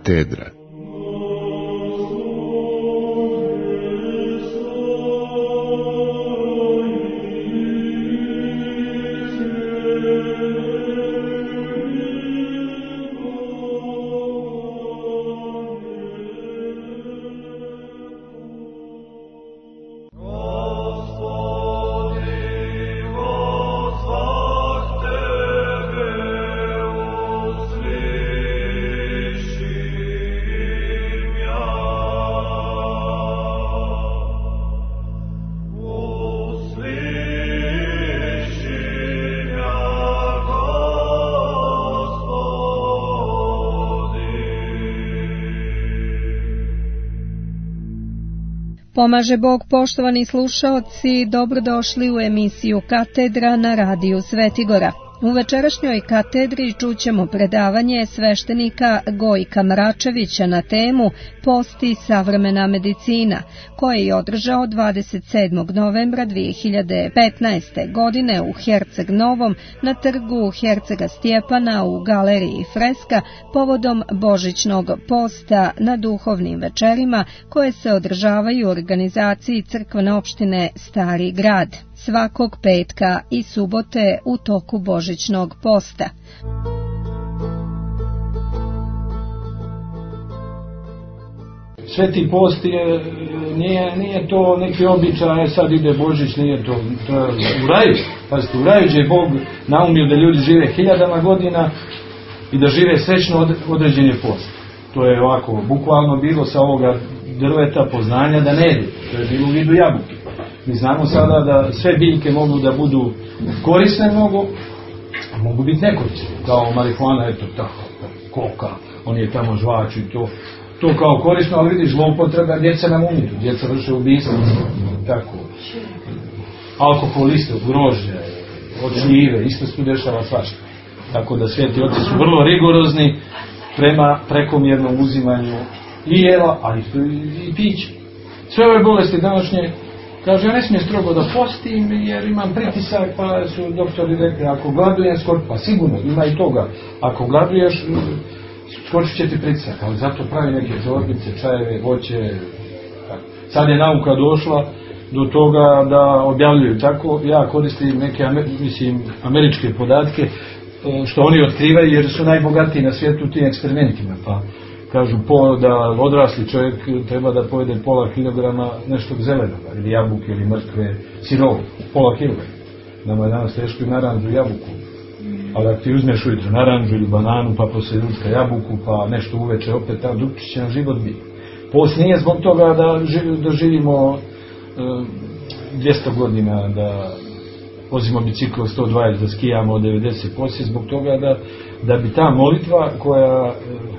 Katedra. Pomaže Bog, poštovani slušaoci, dobrodošli u emisiju Katedra na radiju Svetigora. U večerašnjoj katedri čućemo predavanje sveštenika Gojka Mračevića na temu Post i savremena medicina, koje je održao 27. novembra 2015. godine u Herceg Novom na trgu Hercega Stjepana u galeriji Freska povodom Božićnog posta na duhovnim večerima koje se održavaju u organizaciji crkvene opštine Stari Grad svakog petka i subote u toku Božićnog posta. Sveti post nije to neki običaj, sad ide Božić, nije to u raju. Pazite, u raju je Bog naumio da ljudi žive 1000 godina i da žive srećno određen je post. To je ovako, bukvalno bilo sa ovoga drveta poznanja da ne jede. To je bilo u vidu jabuke. Mi znamo sada da sve biljke mogu da budu korisne a mogu biti nekorisne. Kao marihuana, eto tako, koka, on je tamo žvač i to kao korisno, ali vidiš, zloupotreba, djeca nam umiru, djeca vrše ubistvo, tako. Alkohol isto, grožđe, od šljive, isto se tu dešava svašta. Tako da sveti oci su vrlo rigorozni prema prekomjernom uzimanju i jela, ali i pića. Sve ove bolesti današnje, kaže, ja ne smijem strogo da postim jer imam pritisak, pa su doktori rekli, ako gladujem pa sigurno, ima i toga. Ako gladuješ, skočit će ti pritisak, ali zato pravi neke čorbice, čajeve, voće. Sad je nauka došla do toga da objavljuju tako. Ja koristim neke američke podatke što oni otkrivaju jer su najbogatiji na svijetu u tim eksperimentima. Pa kažu da odrasli čovjek treba da pojede pola kilograma nešto zelenoga, ili jabuke, ili mrkve, sirovo, pola kilograma. Nama je danas teško i naranđu jabuku. Ali ako ti uzmeš ujutro naranđu ili bananu, pa poslije ručka jabuku, pa nešto uveče opet, ta drugčije će nam život biti. Post nije zbog toga da živimo 200 godina, da vozimo bicikl 120, da skijamo od 90, poslije zbog toga da bi ta molitva koja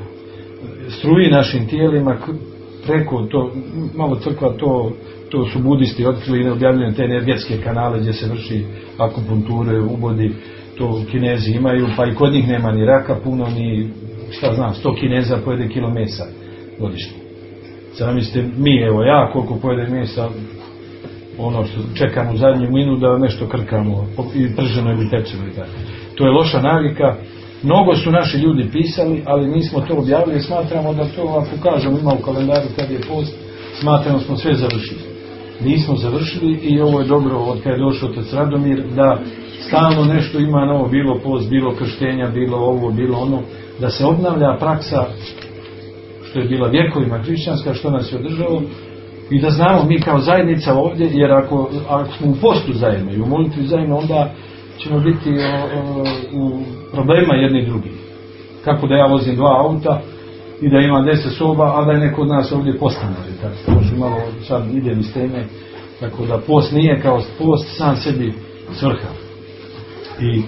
struji našim tijelima preko to, malo crkva to su budisti otkrili i objavljene te energetske kanale gdje se vrši akupunkture, ubodi, to Kinezi imaju, pa i kod njih nema ni raka puno, ni 100 Kineza pojede kilo mesa godišnje. Sada mislite, ja koliko pojede mesa, ono što čekamo u zadnju minut da nešto krkamo, i prženo ili pečeno i tako. To je loša navika. Mnogo su naši ljudi pisali, ali nismo to objavili, smatramo da to, ako kažemo, ima u kalendaru kad je post, smatramo smo sve završili. Nismo završili i ovo je dobro od kada je došao otac Radomir, da stalno nešto ima novo, bilo post, bilo krštenja, bilo ovo, bilo ono, da se obnavlja praksa što je bila vjekovima hrišćanska, što nas je održalo, i da znamo mi kao zajednica ovdje, jer ako smo u postu zajedno i u molitvi zajedno, onda ćemo biti u problema jedni i drugi. Kako da ja vozim 2 auta i da imam 10 soba, a da je neko od nas ovdje postanari. Tako što malo sad idem iz teme. Tako da post nije kao post sam sebi svrha. I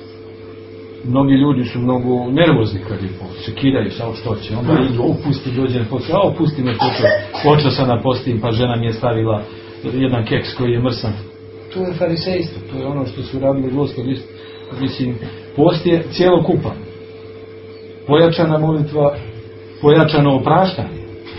mnogi ljudi su mnogo nervozni kad je post. Sekiraju sao što će. Onda idu, opusti, dođe na post. Opusti me počeo sam na postim, pa žena mi je stavila jedan keks koji je mrsan. To je farisejstvo, to je ono što su radili Gospodi. Mislim, post je cijelokupan. Pojačana molitva, pojačano opraštanje.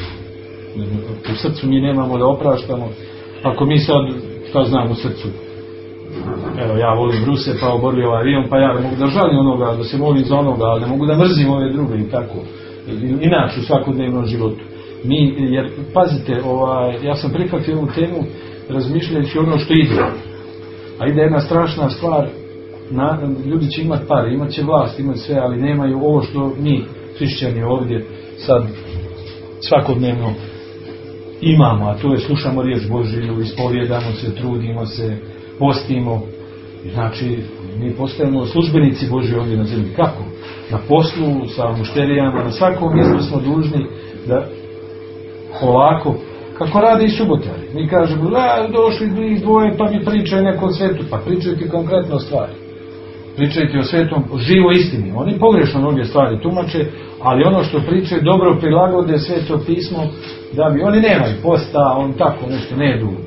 U srcu mi nemamo da opraštamo. Ako mi sad, šta znam u srcu, evo ja volim Ruse, pa oborio ovaj avion, pa ja ne mogu da žalim onoga, da se molim za onoga, ali ne mogu da mrzim ove druge i tako. inače u svakodnevnom životu. Jer pazite, ja sam prihvatio ovu temu razmišljajući ono što ide. A ide jedna strašna stvar, ljudi će imati pare, imat će vlast, imat sve, ali nemaju ovo što mi, hrišćani ovdje, sad svakodnevno imamo, a to je slušamo riječ Božiju, ispovjedamo se, trudimo se, postimo. Znači, mi postajemo službenici Božji ovdje na zemlji. Kako? Na poslu, sa mušterijama, na svakom mjestu smo dužni da polako, kako radi i subotari. Mi kažemo, došli njih dvoje pa mi pričaju neko o svetu. Pa pričaju ti konkretno stvari. Pričaju ti o svetom, o živoj istini. Oni pogrešno mnoge stvari tumače, ali ono što pričaju dobro prilagode sveto pismo, da bi oni nemaju posta, on tako nešto ne jedu,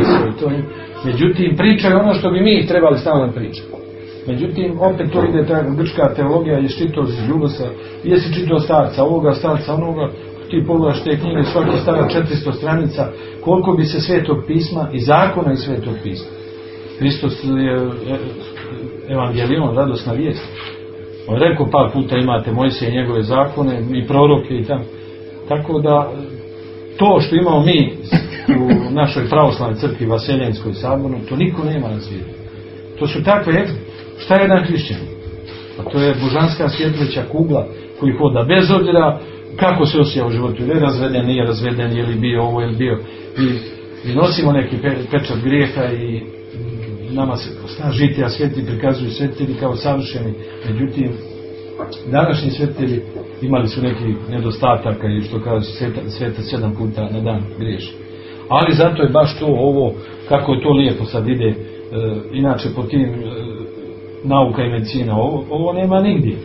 međutim pričaju ono što bi mi trebali stalno pričati. Međutim, opet to ide ta grčka teologija, jesi čitao Ljubosa, jesi čitao starca ovoga, starca onoga, ti pogledaš te knjige, svaki stara 400 stranica, koliko bi se svetog pisma i zakona iz svetog pisma. Hristos je evangelijom, radosna vijest. On je rekao par puta imate Mojsije i njegove zakone i proroke i tam. Tako da to što imamo mi u našoj pravoslavnoj crkvi Vaseljenskoj sabornoj, to niko nema na svijetu. To su takve, šta je jedan hrišćan? A to je božanska svjetleća kugla koji hoda bez obzira kako se osjeća u životu, je razveden, nije razveden, je li bio ovo, je li bio. I nosimo neki pečat grijeha i nama se žiti, a sveti prikazuju svetitelji kao savršeni. Međutim, današnji svetitelji imali su neki nedostataka i što kaže sveta 7 puta na dan griješi. Ali zato je baš to ovo, kako je to lijepo sad ide, inače po tim nauka i medicina, ovo nema nigdje.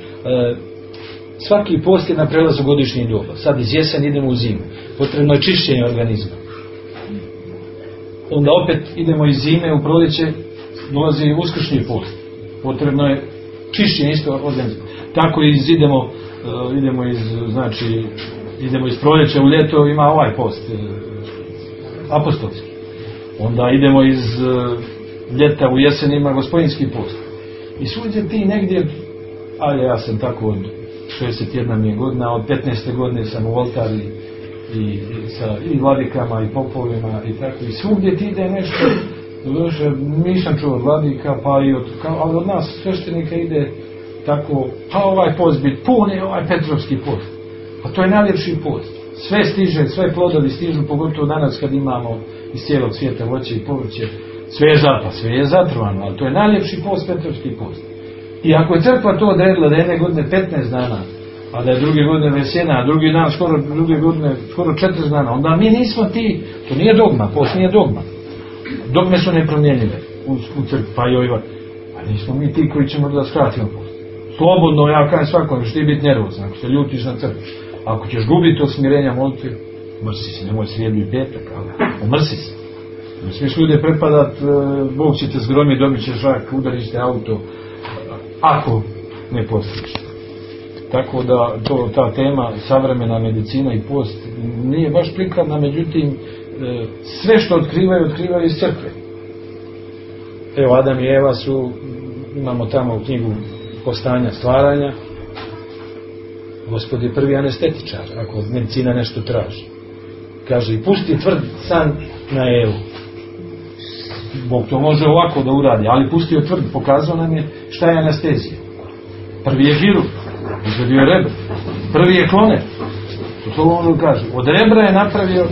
Svaki post je na prelazu godišnjih doba. Sad iz jeseni idemo u zimu. Potrebno je čišćenje organizma. Onda opet idemo iz zime u proljeće, dolazi uskršnji post. Potrebno je čišćenje isto organizma. Tako idemo iz proljeća u ljeto, ima ovaj post apostolski. Onda idemo iz ljeta u jesen, ima gospodinski post. I svugdje ti negdje, ali ja sam tako od 61 mi je godina, od 15. godine sam u oltari sa vladikama i popovima i tako. I svugdje ti ide nešto, nisam čuo od vladika, ali od nas sveštenika ide tako, pa ovaj post biti pun je ovaj Petrovski post. Pa to je najljepši post. Sve stiže, sve plodovi stižu, pogotovo danas kad imamo iz cijelog svijeta voće i povrće. Sve je zatrovano, ali to je najljepši post, Petrovski post. I ako je crkva to odredila da jedne godine 15 dana, a da je druge godine vesena, a drugi dan druge godine skoro 40 dana, onda mi nismo ti, to nije dogma, post nije dogma. Dogme su nepromjenjive u crkvi, pa i ovoj. A nismo mi ti koji ćemo da skratimo post. Slobodno, ja kažem svakom, ćeš ti biti nervozan, ako se ljutiš na crkvu. Ako ćeš gubiti od smirenja molitve, mrsi se, nemoj srijedu i petak, ali mrsi se. Ne smiješ ljude prepadat, Bog će te zgromiti, dobit ćeš rak, udarit ćete auto, ako ne postiš. Tako da ta tema savremena medicina i post nije baš prikladna, međutim sve što otkrivaju iz crkve. Evo Adam i Eva imamo tamo u knjigu Postanja stvaranja, Gospod je prvi anestetičar ako medicina nešto traži. Kaže i pusti tvrd san na Evu. Bog to može ovako da uradi, ali pustio tvrd, pokazao nam je šta je anestezija. Prvi je hirurg, izvedio je rebra. Prvi je klonet. To ono kaže. Od rebra je napravio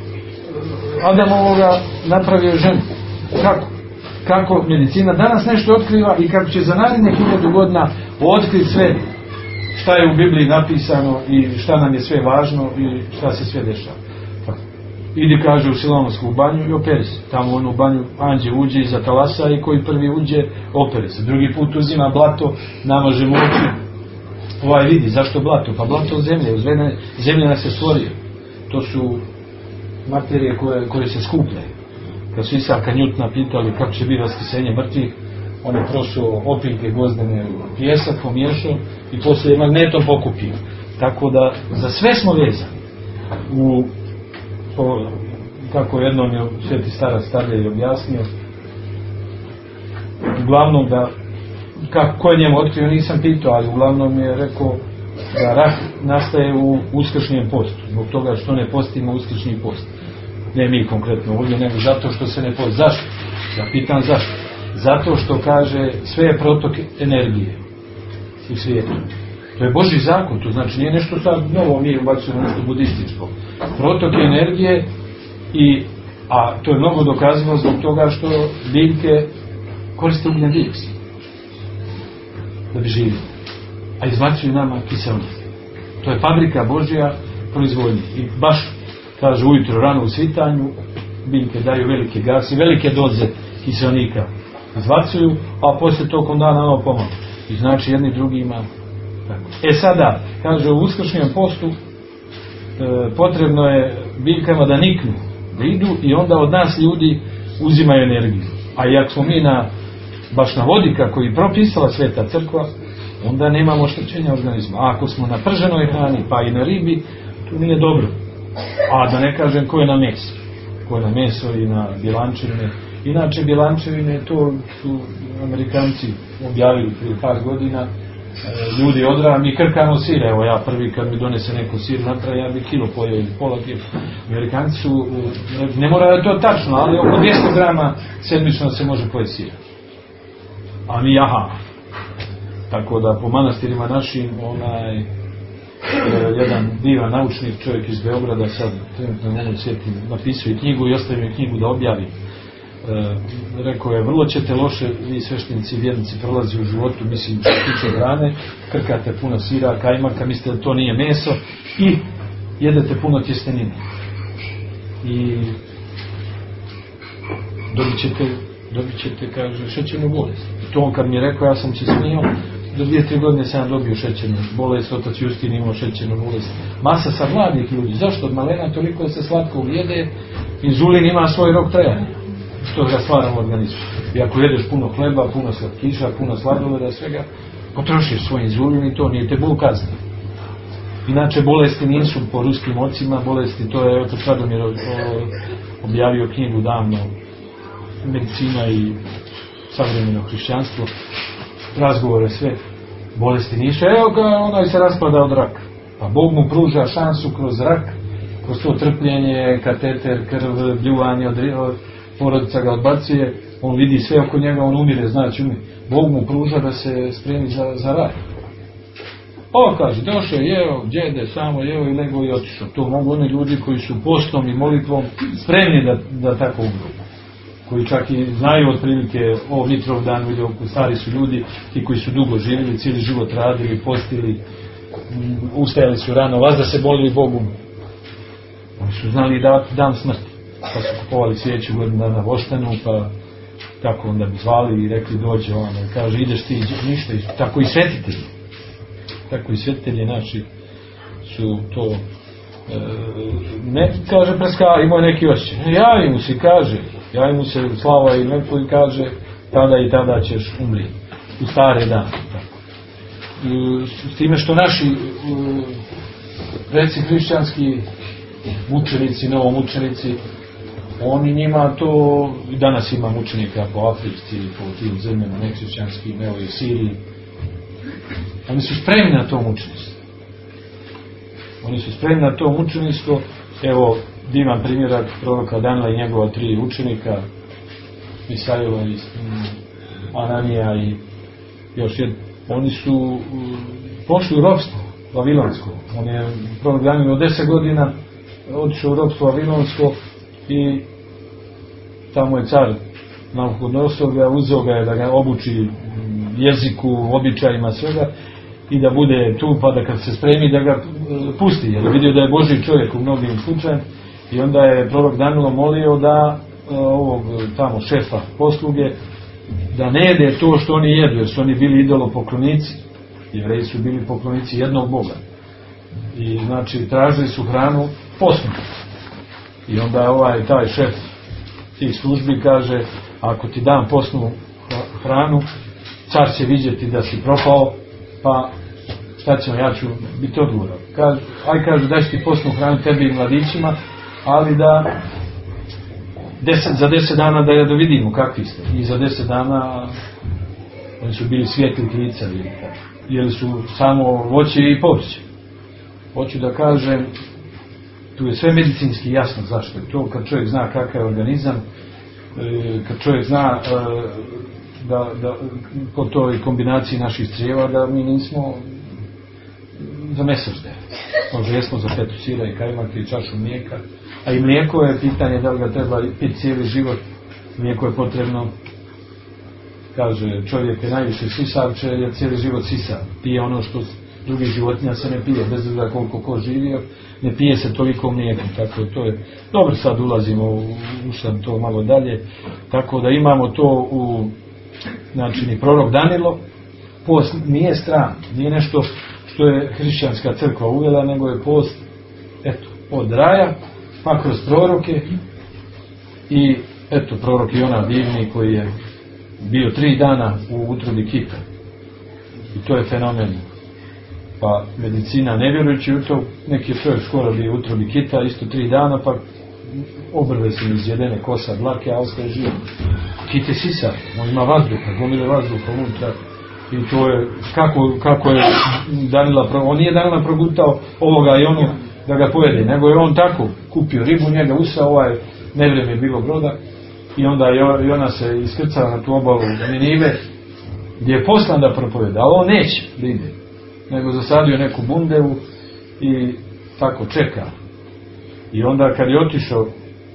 Adamovoga napravio ženu. Kako medicina danas nešto otkriva i kako će za naredne 1000 godina otkriti sve šta je u Bibliji napisano i šta nam je sve važno i šta se sve dešava. Idi, kaže, u Silonsku banju i operi se. Tamo u onu banju anđe uđe iza talasa i koji prvi uđe, operi se. Drugi put uzima blato, namaže mu oči. Vidi, zašto blato? Pa blato od zemlje. Zemlja nas je stvorio. To su materije koje se skupljaju. Kad su Isaka Njutna pitali kako će biti vaskresenje mrtvih, on je prošao opiljke gozdene u pjesak, pomiješao i poslije magnetom pokupio. Tako da za sve smo vezani. Kako jednom je sveti starac Tadej objasnio, uglavnom da ko je njemu otkrio nisam pitao, ali uglavnom je rekao da rak nastaje u uskršnjem postu, zbog toga što ne postimo uskršnji post. Ne mi konkretno ovdje, nego zato što se ne posti. Zašto? Ja pitam zašto? Zato što kaže sve je protok energije u svijetu. To je Božji zakon, to znači nije nešto sad novo, mi ubacujemo nešto budističko. Protok energije a to je mnogo dokazano zbog toga što biljke koriste ugljen dioksid da bi živjeli, a izbacuju nama kiseonik. To je fabrika Božja proizvodnje. I baš, kaže, ujutro rano u svitanju biljke daju velike gase, velike doze kiseonika izbacuju, a poslije tokom dana ono pomalo. I znači jedni drugima tako. Sada, kaže, u uskršnjem postu potrebno je biljkama da niknu, da idu i onda od nas ljudi uzimaju energiju. A i ako smo mi baš na vodi kako je propisala Sveta crkva, onda nemamo oštećenja organizma. A ako smo na prženoj hrani pa i na ribi, to nije dobro. A da ne kažem ko je na meso. Ko je na meso i na bjelančevine. Inače bjelančevine, to su Amerikanci objavili prije par godina. Ljudi odrava, mi krkamo sir, evo ja prvi kad mi donese neko sir natra, ja bi kilo pojeo ili pola kilo. Amerikanci su, ne mora da to tačno, ali oko 200 grama sedmično se može pojeti sira. A mi tako da po manastirima našim jedan divan naučnik, čovjek iz Beograda, sad trenutno ne sjetim, napisao knjigu i ostavio je knjigu da objavi. Rekao je, vrlo ćete loše, vi sveštenici i vjernici prolazi u životu, mislim što tiče hrane, krkate puno sira, kajmaka, mislite da to nije meso i jedete puno tjestenine. I dobit ćete, kaže, šećernu bolest. I to on kad mi je rekao, ja sam se smijao, do 2-3 godine sam dobio šećernu bolest, otac Justin imao šećernu bolest. Masa sa mladih ljudi, zašto od malena toliko se slatko jede, inzulin ima svoj rok trajanja, što ga stvara u organizmu. I ako jedeš puno hleba, puno slatkiša, puno sladoleda, svega, potrošiš svoj inzulin i to nije te Bog kazni. Inače, bolesti nisu po ruskim ocima, bolesti, to je otac Radomir objavio knjigu davno, Medicina i savremeno hrišćanstvo, razgovore sve, bolesti nisu, evo ga, onaj se raspada od raka. Pa Bog mu pruža šansu kroz rak, kroz to trpljenje, kateter, krv, bljuvanje, porodica ga odbacuje, on vidi sve oko njega, on umire, znači umire. Bog mu pruža da se spremi za raj. Kaže, došao je, jeo, djede, samo jeo i lego i otišao. To mogu oni ljudi koji su postom i molitvom spremni da tako umru. Koji čak i znaju otprilike o Mitrov dan, stari su ljudi, ti koji su dugo živjeli, cijeli život radili, postili, ustajali su rano, vas da se bolili Bogu. Oni su znali davati dan smrti. Pa su kupovali svijeću godinu dana voštanu, pa tako onda bi zvali i rekli dođe on, kaže ideš ti, ništa, tako i svetitelji. Tako i svetitelji naši su to, ne kaže imao neki osjećaj, javi mu se slava i lepo i kaže tada i tada ćeš umriti u stare dane. S time što naši reci hrišćanski mučenici, novomučenici, oni njima to, i danas ima mučenika po Africi, po tim zemljama nehrišćanskim, evo i Siriji, oni su spremni na to mučeništvo. Oni su spremni na to mučeništvo, evo divan primjerak proroka Danila i njegova 3 učenika, Misaila i Ananija i još jedan. Oni su pošli u ropstvo vavilonsko. On je prorok Danil od 10 godina otišao u ropstvo vavilonsko i tamo je car Navuhodonosor ga uzeo ga da ga obuči jeziku, običajima, svega i da bude tu pa da kad se spremi da ga pusti, jer je vidio da je Božji čovjek u mnogim slučajima. I onda je prorok Danilo molio da ovog tamo šefa posluge da ne jede to što oni jedu, jer su oni bili idolopoklonici. Jevreji su bili poklonici jednog Boga. I znači tražili su hranu posnu. I onda taj šef tih službi kaže, ako ti dam posnu hranu, car će vidjeti da si propao, pa šta ćemo, ja ću biti odgovoran. Kaže, daj ti posnu hranu tebi i mladićima, ali da za 10 dana da vidimo kakvi ste. I za 10 dana Oni su bili svijetlih lica, jeli su samo voće i povrće. Hoću da kažem, tu je sve medicinski jasno zašto je to, kad čovjek zna kakav je organizam, kad čovjek zna da po toj kombinaciji naših crijeva da mi nismo za mesožde. Možda jesmo za fetu sira i kajmak i čašu mlijeka, a i mlijeko je pitanje da li ga treba piti cijeli život. Mlijeko je potrebno, kaže čovjek je najviše sisavče jer cijeli život sisa. Pije ono što drugih životinja se ne pije, bez obzira koliko ko živio, ne pije se toliko mlijeka. Tako to je, dobro sad ulazimo ušam to malo dalje, tako da imamo to u, znači ni prorok Danilo, post nije stran, nije nešto što je hrišćanska crkva uvela, nego je post, eto, od raja, pa kroz proroke i eto, prorok Jona divni koji je bio 3 dana u utrobi kita. I to je fenomen. Pa medicina ne vjerujući u to, neki čovjek skoro bio u utrobi kita, isto 3 dana, pa obrve se izjedene kosa, dlake, a ostaje živ. Kit je sisar, on ima vazduha, gomile vazduha unutra. I to je, kako je Danila, on nije Danila progutao ovoga i ono da ga pojede, nego je on tako kupio ribu, njega usao, nevrijeme je bilo broda, i onda i ona se iskrcala na tu obalu Ninive, gdje je poslan da propoveda, ali on neće da ide, nego zasadio neku bundevu i tako čeka. I onda kad je otišao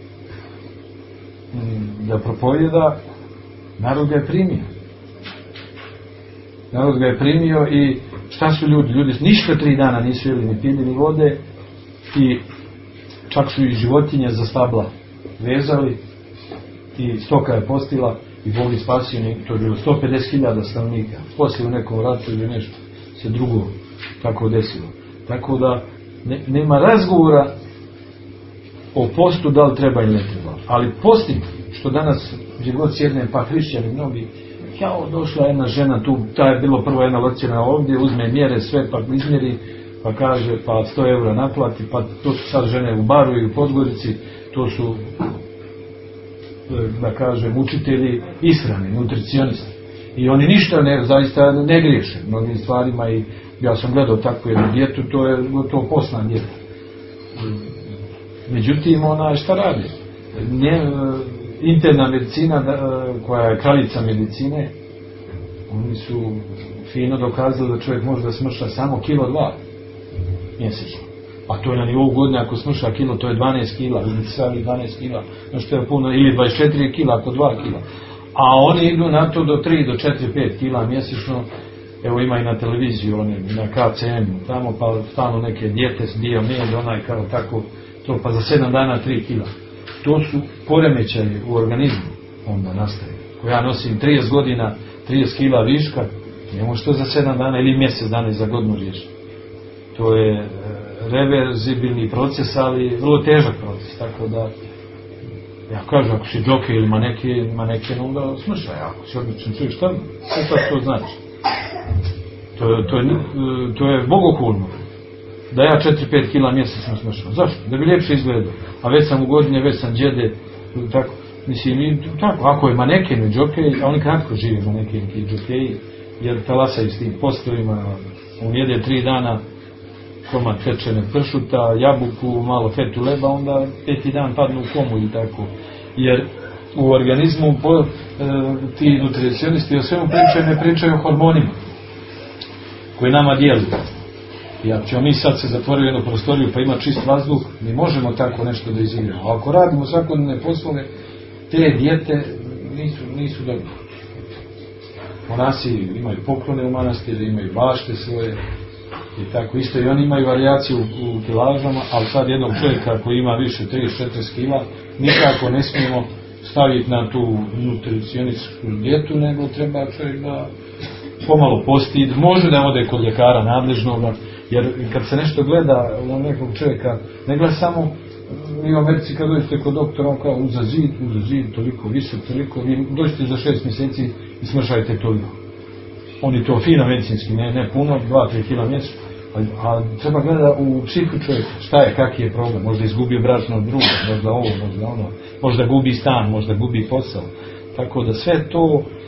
da propovjeda, narod ga je primio. Narod ga je primio i šta su ljudi? Ljudi ništa 3 dana nisu jeli ni pili ni vode i čak su i životinje za stabla vezali i stoka je postila i Bog je spasio, to je bilo 150.000 stanovnika. Poslije u nekom ratu ili nešto se drugo tako desilo. Tako da nema razgovora o postu da li treba ili ne treba. Ali postim, što danas gdje god sjedne pa hrišćani mnogi, došla jedna žena tu, ta je bilo prvo jedna lokcijena ovdje, uzme mjere sve pa izmjeri, pa kaže pa 100 eura naplati, pa to su sad žene u Baru i u Podgorici, to su da kažem učitelji ishrane, nutricionisti. I oni ništa zaista ne griješe mnogim stvarima i ja sam gledao takvu jednu dijetu, to je gotovo posna dijeta. Međutim, šta radi? Interna medicina koja je kraljica medicine, oni su fino dokazali da čovjek može da smrša samo 1-2 kila mjesečno. A to je na nivou godine, ako smrša kilo, to je 12 kila, ili 12 kila, što je puno, ili 24 kila, ako 2 kila. A oni idu na to do 3, do 4, 5 kila mjesečno. Evo ima i na televiziju, na KCM, tamo pa stalno neke dijete, biomed, onaj kao tako, to pa za 7 dana 3 kila. To su poremećaji u organizmu, onda nastaje. Ko ja nosim 30 godina, 30 kila viška, ne može to za 7 dana ili mjesec dana i za godinu riješiti. To je reverzibilni proces, ali vrlo težak proces, tako da ja kažem, ako si džokej ili maneken, onda smršaj, ako si odličan čovjek, šta to znači? To je bogohulno. Da ja 4-5 kila mjesečno smršam. Zašto? Da bi ljepše izgledao. A već sam u godine, već sam djede, tako, mislim, tako, ako je maneken i džokej, a oni kratko žive manekenki i džokeji, jer talasaju s tim postovima, on jede 3 dana komad pečene pršuta, jabuku, malo fetu leba, onda 5. dan padnu u komu ili tako. Jer u organizmu ti nutricionisti o svemu pričaju, ne pričaju o hormonima koji nama dijeli. I ako ćemo mi sad se zatvoriti u jednu prostoriju pa ima čist vazduh, mi možemo tako nešto da izigramo. A ako radimo svakodnevne poslove, te dijete nisu dobre. Monasi imaju poklone u manastiru, imaju bašte svoje i tako isto i oni imaju varijaciju u kilažama, ali sad jednog čovjeka koji ima više 30-40 kila nikako ne smijemo staviti na tu nutricionističku dijetu, nego treba čovjek da pomalo posti, može da ode kod ljekara nadležnoga, jer kad se nešto gleda na nekog čovjeka, ne gleda samo mi u Americi kad dođete kod doktora, on kao uza zid, toliko visok, toliko, vi dođete za 6 mjeseci i smršajte toliko. On je to fino medicinski, ne puno, 2-3 kila mjesečno, a treba gleda u psihu čovjeka, šta je, kaki je problem, možda izgubio bračnog druga, možda ovo, možda ono, možda gubi stan, možda gubi posao, tako da sve to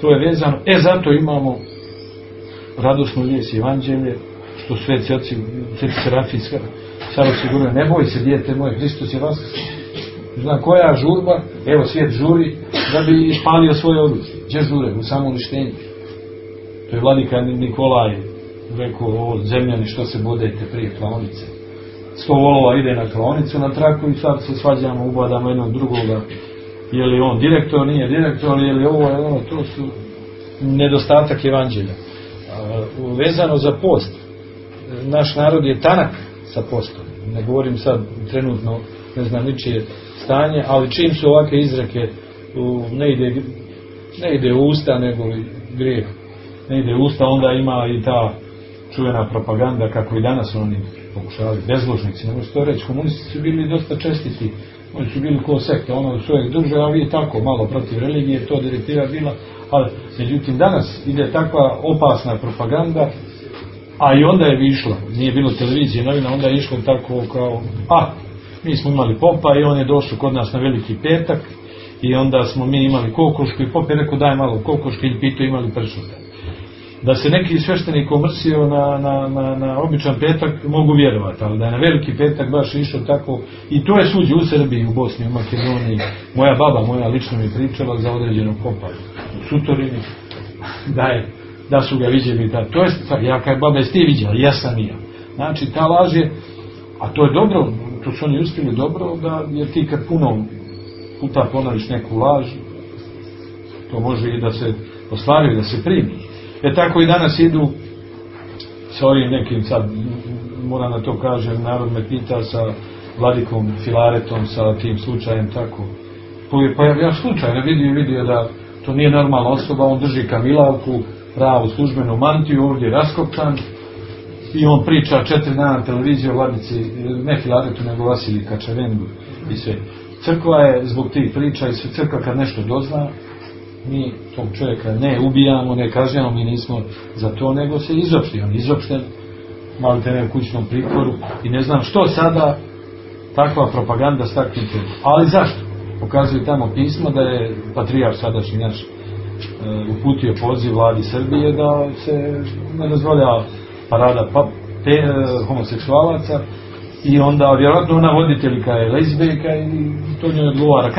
to je vezano. Zato imamo radosnu vijest evanđelje, što sveti oci, sveti Serafij Sarovski govore, ne boj se dijete moje, Hristos je vaskrsnuo. Zna koja žurba, evo svijet žuri da bi ispalio svoje oružje. Gdje žure? U samouništenju. To je vladika Nikolaj rekao, ovo zemljani što se bodete prije klaonice. 100 volova ide na klaonicu na traku i sad se svađamo, ubadamo jednog drugoga. Je li on direktor, nije direktor, je li ovo, je ono, to su nedostatak evanđelja. Vezano za post, naš narod je tanak sa postom. Ne govorim sad trenutno, ne znam ničije stanje, ali čim su ovakve izreke, ne ide u usta, nego grijeh. Ne ide u usta, onda ima i ta čuvena propaganda, kako i danas oni pokušavaju, bezbožnici. Ne možete to reći, komunisti su bili dosta čestiti, oni su bili ko sekta, ono su uvijek drže, a vi tako, malo protiv religije, to direktiva bila, ali međutim danas ide takva opasna propaganda, a i onda je išla, nije bilo televizije, novina, onda je išlo tako kao, mi smo imali popa i on je došao kod nas na Veliki petak i onda smo mi imali kokošku i pop je rekao daj malo kokoške i pitao imali pršuta. Da se neki sveštenik omrsio na običan petak mogu vjerovati, ali da je na Veliki petak baš išao tako, i to je suđe u Srbiji, u Bosni, u Makedoniji. Moja baba lično mi pričala za određenog popa u Sutorini, da su ga vidjeli, to je, ja kaj baba jesi ti vidjela, ja sam i ja. Znači ta laž je, a to je dobro, to su oni uspjeli dobro, jer ti kad puno puta ponoviš neku laž, to može i da se ostvari, da se primi. Tako i danas idu sa ovim nekim, sad moram da to kažem, narod me pita sa vladikom Filaretom, sa tim slučajem tako. Pa ja slučajno vidio da to nije normalna osoba, on drži kamilavku, pravu službenu mantiju, ovdje je raskopčan i on priča 4 dana na televiziji o vladici, ne Filaretu, nego Vasiliju Kačavendu i sve. Crkva je zbog tih priča i sve, crkva kad nešto dozna, mi tog čovjeka ne ubijamo, ne kažnjamo, mi nismo za to, nego se izopšti. On izopšten, malite ne u kućnom pritvoru i ne znam što sada takva propaganda s takvim temom. Ali zašto? Pokazuju tamo pismo da je patrijarh sadašnji naš uputio poziv vladi Srbije da se ne dozvoljava parada homoseksualaca i onda vjerojatno ona voditeljka je lezbijka i to njoj odgovara.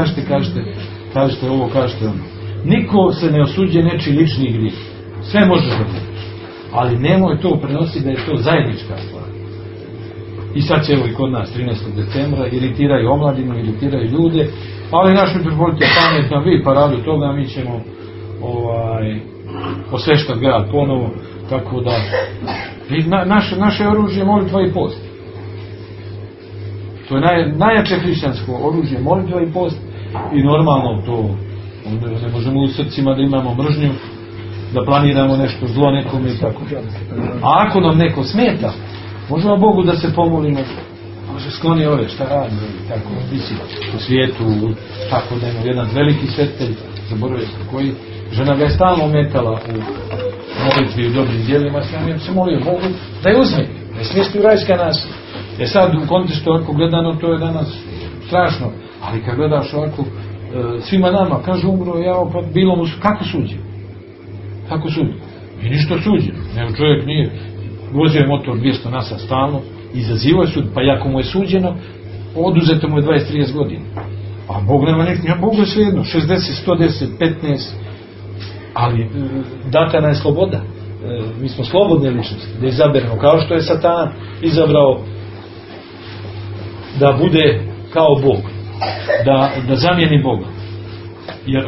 Kažete ovo, kažete ono. Niko se ne osuđuje nečiji lični grijeh. Sve možeš da bude. Ali nemoj to prenositi da je to zajednička stvar. I sad će evo i kod nas 13. decembra iritiraju omladinu, iritiraju ljude, ali naš mitropolit je pametno, vi paradu toga, mi ćemo osveštati grad ponovo, tako da naše oružje molitva i post. To je najjače hrišćansko oružje, molitva i post. I normalno to, ne možemo u srcima da imamo mržnju, da planiramo nešto zlo nekome i tako. A ako nam neko smeta, možemo Bogu da se pomolimo, može skloni ove, šta radi, tako, visi u svijetu, tako da ima jedan veliki svetitelj, zaboravio sam koji, žena ga je stalno metala u molitvi i u dobrim djelima, se molio Bogu da je uzme, da je smjesti u rajska nas. Sad u kontekstu ovako gledano, to je danas strašno. Ali kad gledaš ovako, svima nama, kaže umro, pa bilo mu, kako suđe? Kako suđe? I ništa suđe. Nego čovjek nije, vozio motor 200 nasa stalno, izazivao je sud, pa jako mu je suđeno, oduzeto mu je 20-30 godina. A Bog nema ništa, Bog je svejedno, 60, 110, 15, ali data nam je sloboda. Mi smo slobodne ličnosti, da izaberemo, kao što je Satan izabrao da bude kao Bog. Da zamijeni Boga. Jer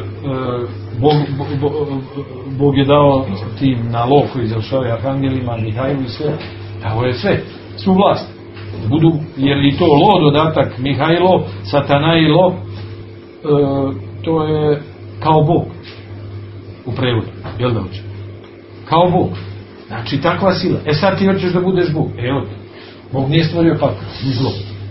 Bog je dao tim na lo koji završavaju arhangelima, Mihajlu i sve. Dao je sve, svu vlast. Budu, jer i to lo dodatak, Mihajlo, Satana i lo, to je kao Bog u prevodu. Jel da hoće? Kao Bog. Znači takva sila. Sad ti hoćeš da budeš Bog. Evo te. Bog nije stvorio pakao, ni zlo.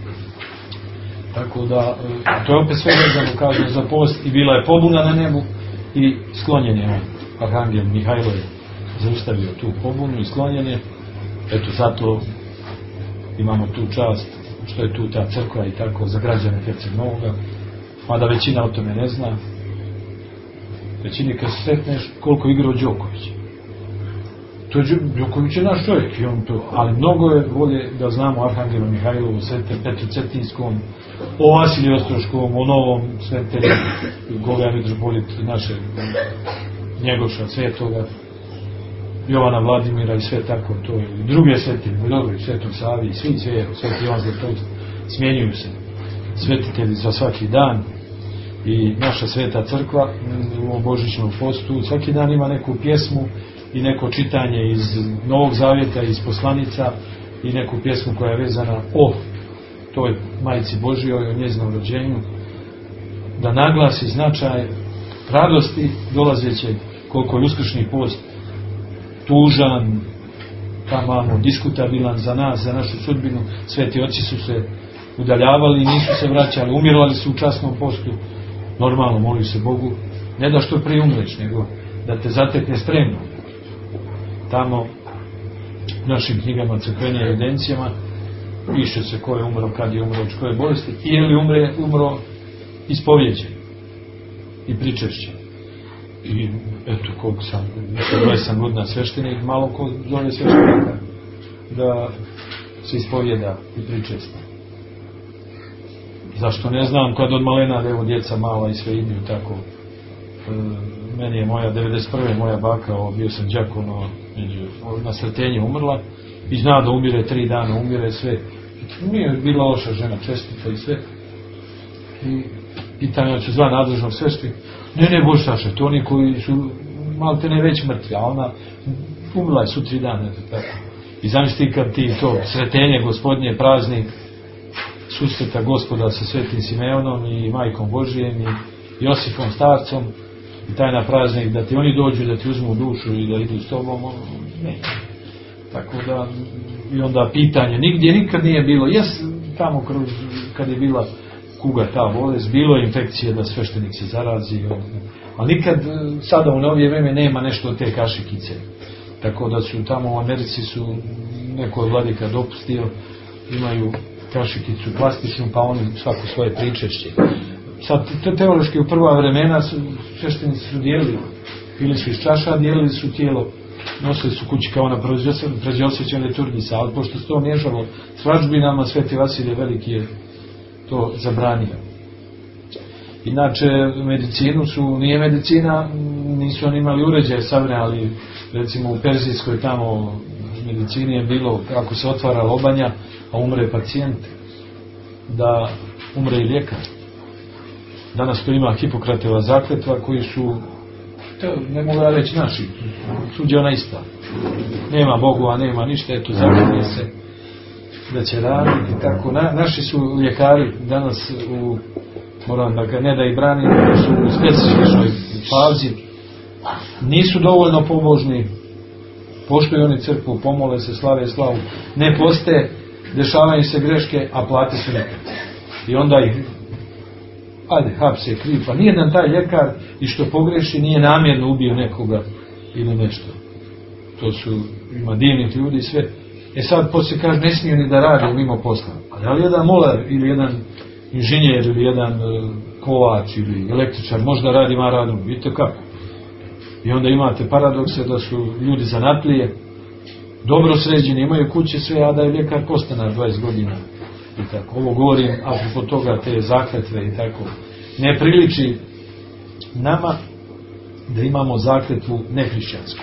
Tako da, to je opet sve vezano, kažem, za post i bila je pobuna na nebu i sklonjen je arhangel Mihajlo je zaustavio tu pobunu i sklonjen je. Eto, zato imamo tu čast što je tu ta crkva i tako za građane Herceg Novoga, mada većina o tome ne zna. većini kad se sretneš koliko igrao Đoković. To je Đoković je naš čovjek i on to, ali mnogo je bolje da znamo o Arhangelu Mihajlovu, Svete Petru Cetinskom, o Vasiliju Ostroškom, o Novom Svete, koga je mitropolit našeg Njegoša Svetoga, Jovana Vladimira i sve tako to je. I druge svetine, dobro, Svetog Savi, svi Sveti Jovan Zlatovski, smjenjuju se svetitelji za svaki dan i naša sveta crkva u božićnom postu svaki dan ima neku pjesmu i neko čitanje iz Novog Zavjeta, iz poslanica i neku pjesmu koja je vezana o toj Majci Božjoj, o njezinom rođenju, da naglasi značaj radosti dolazećeg, koliko je uskršnji post tužan, tamamo diskutabilan za nas, za našu sudbinu. Sveti oci su se udaljavali, nisu se vraćali, umirali su u časnom postu. Normalno, moli se Bogu, ne da što prije umreš, nego da te zatekne spremno. Tamo u našim knjigama, crkvenim evidencijama, piše se ko je umro, kad je umro, od koje bolesti, ili umro ispovjeđen i pričešćen. I eto, koliko sam, 20 godina sveštenik, malo ko zove sveštenika da se ispovjeda i pričesta. Zašto ne znam, kad od malena, evo djeca mala i sve imaju tako. Meni je moja 91. moja baka, bio sam đakon na Sretenje umrla i zna da umire 3 dana, umire sve. Nije bila loša žena, čestita i sve. I pitanja ću zva nadležnog sveštenika. Ne, Bože Saše, to oni koji su malte ne već mrtvi, a ona umrla je su 3 dana. Tako. I zamisli kad ti to Sretenje, Gospodnje, praznik, susreta Gospoda sa Svetim Simeonom i Majkom Božijem i Josifom starcom i taj na praznik, da ti oni dođu, da ti uzmu dušu i da idu s tobom, ne. Tako da, i onda pitanje, nigdje nikad nije bilo, tamo kad je bila kuga ta bolest, bilo je infekcije da sveštenik se zarazi, ali nikad sada u novije vreme nema nešto od te kašikice. Tako da su tamo u Americi su neko od vladika dopustio, imaju kašikicu plastičnu, pa oni svako svoje pričešće. Sad, teološki u prva vremena sveštenici su dijelili, pili su iz čaša, dijelili su tijelo, nosili su kući kao na pređosvećenoj liturgiji, ali pošto se to miješalo s vražbinama, Sveti Vasilije Veliki je to zabranio. Inače, medicinu nije medicina, nisu oni imali uređaje savremene, ali recimo u Perzijskoj tamo medicini je bilo, ako se otvara lobanja, a umre pacijent, da umre i lijekar. Danas to ima Hipokrateva zakletva koji su, ne mogu da reći naši, suđe ona ista. Nema Bogu, a nema ništa, eto zakletve se da će raditi i tako. Naši su ljekari danas moram da ga ne da i branim, su u specifičnoj fazi, nisu dovoljno pobožni, poštuju oni crkvu, pomole se, slave slavu, ne poste, dešavaju se greške, a plate su nekad. I onda ih hapse, kriv, pa nijedan taj ljekar i što pogreši nije namjerno ubio nekoga ili nešto. To su, ima divnih ljudi i sve. Sad poslije kaže, ne smiju ni da radi mimo posla. Ali jedan molar ili jedan inženjer ili jedan kovač ili električar možda radi maradom, vidite kako. I onda imate paradokse da su ljudi zanatlije, dobro sređeni, imaju kuće sve, a da je ljekar postanar 20 godina. I tako. Ovo govorim, apropo toga, te zakletve i tako. Ne priliči nama da imamo zakletvu nehrišćansku.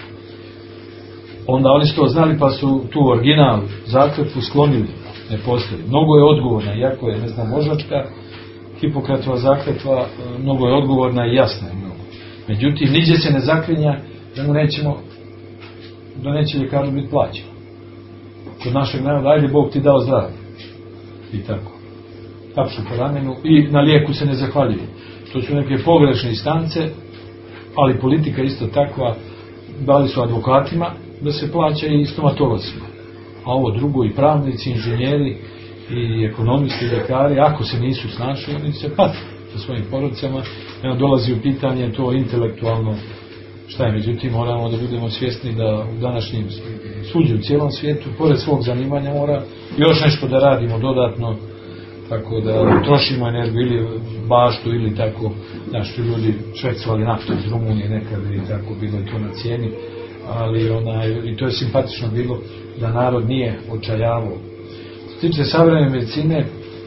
Onda oni su to znali pa su tu original zakletvu sklonili, ne postoji. Mnogo je odgovorna, iako je, ne znam, možačka, Hipokratova zakletva, mnogo je odgovorna i jasna je mnogo. Međutim, niđe se ne zaklinja da neće ljekaru biti plaćen. Kod našeg naroda, ajde Bog ti dao zdravlje. I tako. Tapšu po ramenu i na lijeku se ne zahvaljuje. To su neke pogrešne instance, ali politika isto takva, dali su advokatima da se plaća i stomatolozima. A ovo drugo i pravnici, inženjeri i ekonomisti, ljekari, ako se nisu snašli, oni se pati sa svojim porodicama. Evo dolazi u pitanje to intelektualno šta je. Međutim, moramo da budemo svjesni da u današnjem suđu u cijelom svijetu, pored svog zanimanja, mora još nešto da radimo dodatno tako da trošimo energiju ili baštu ili tako, znaš, ljudi švercovali naftu iz Rumunije nekad i tako, bilo je to na cijeni, ali i to je simpatično bilo da narod nije očajavao. Tiče savremene medicine,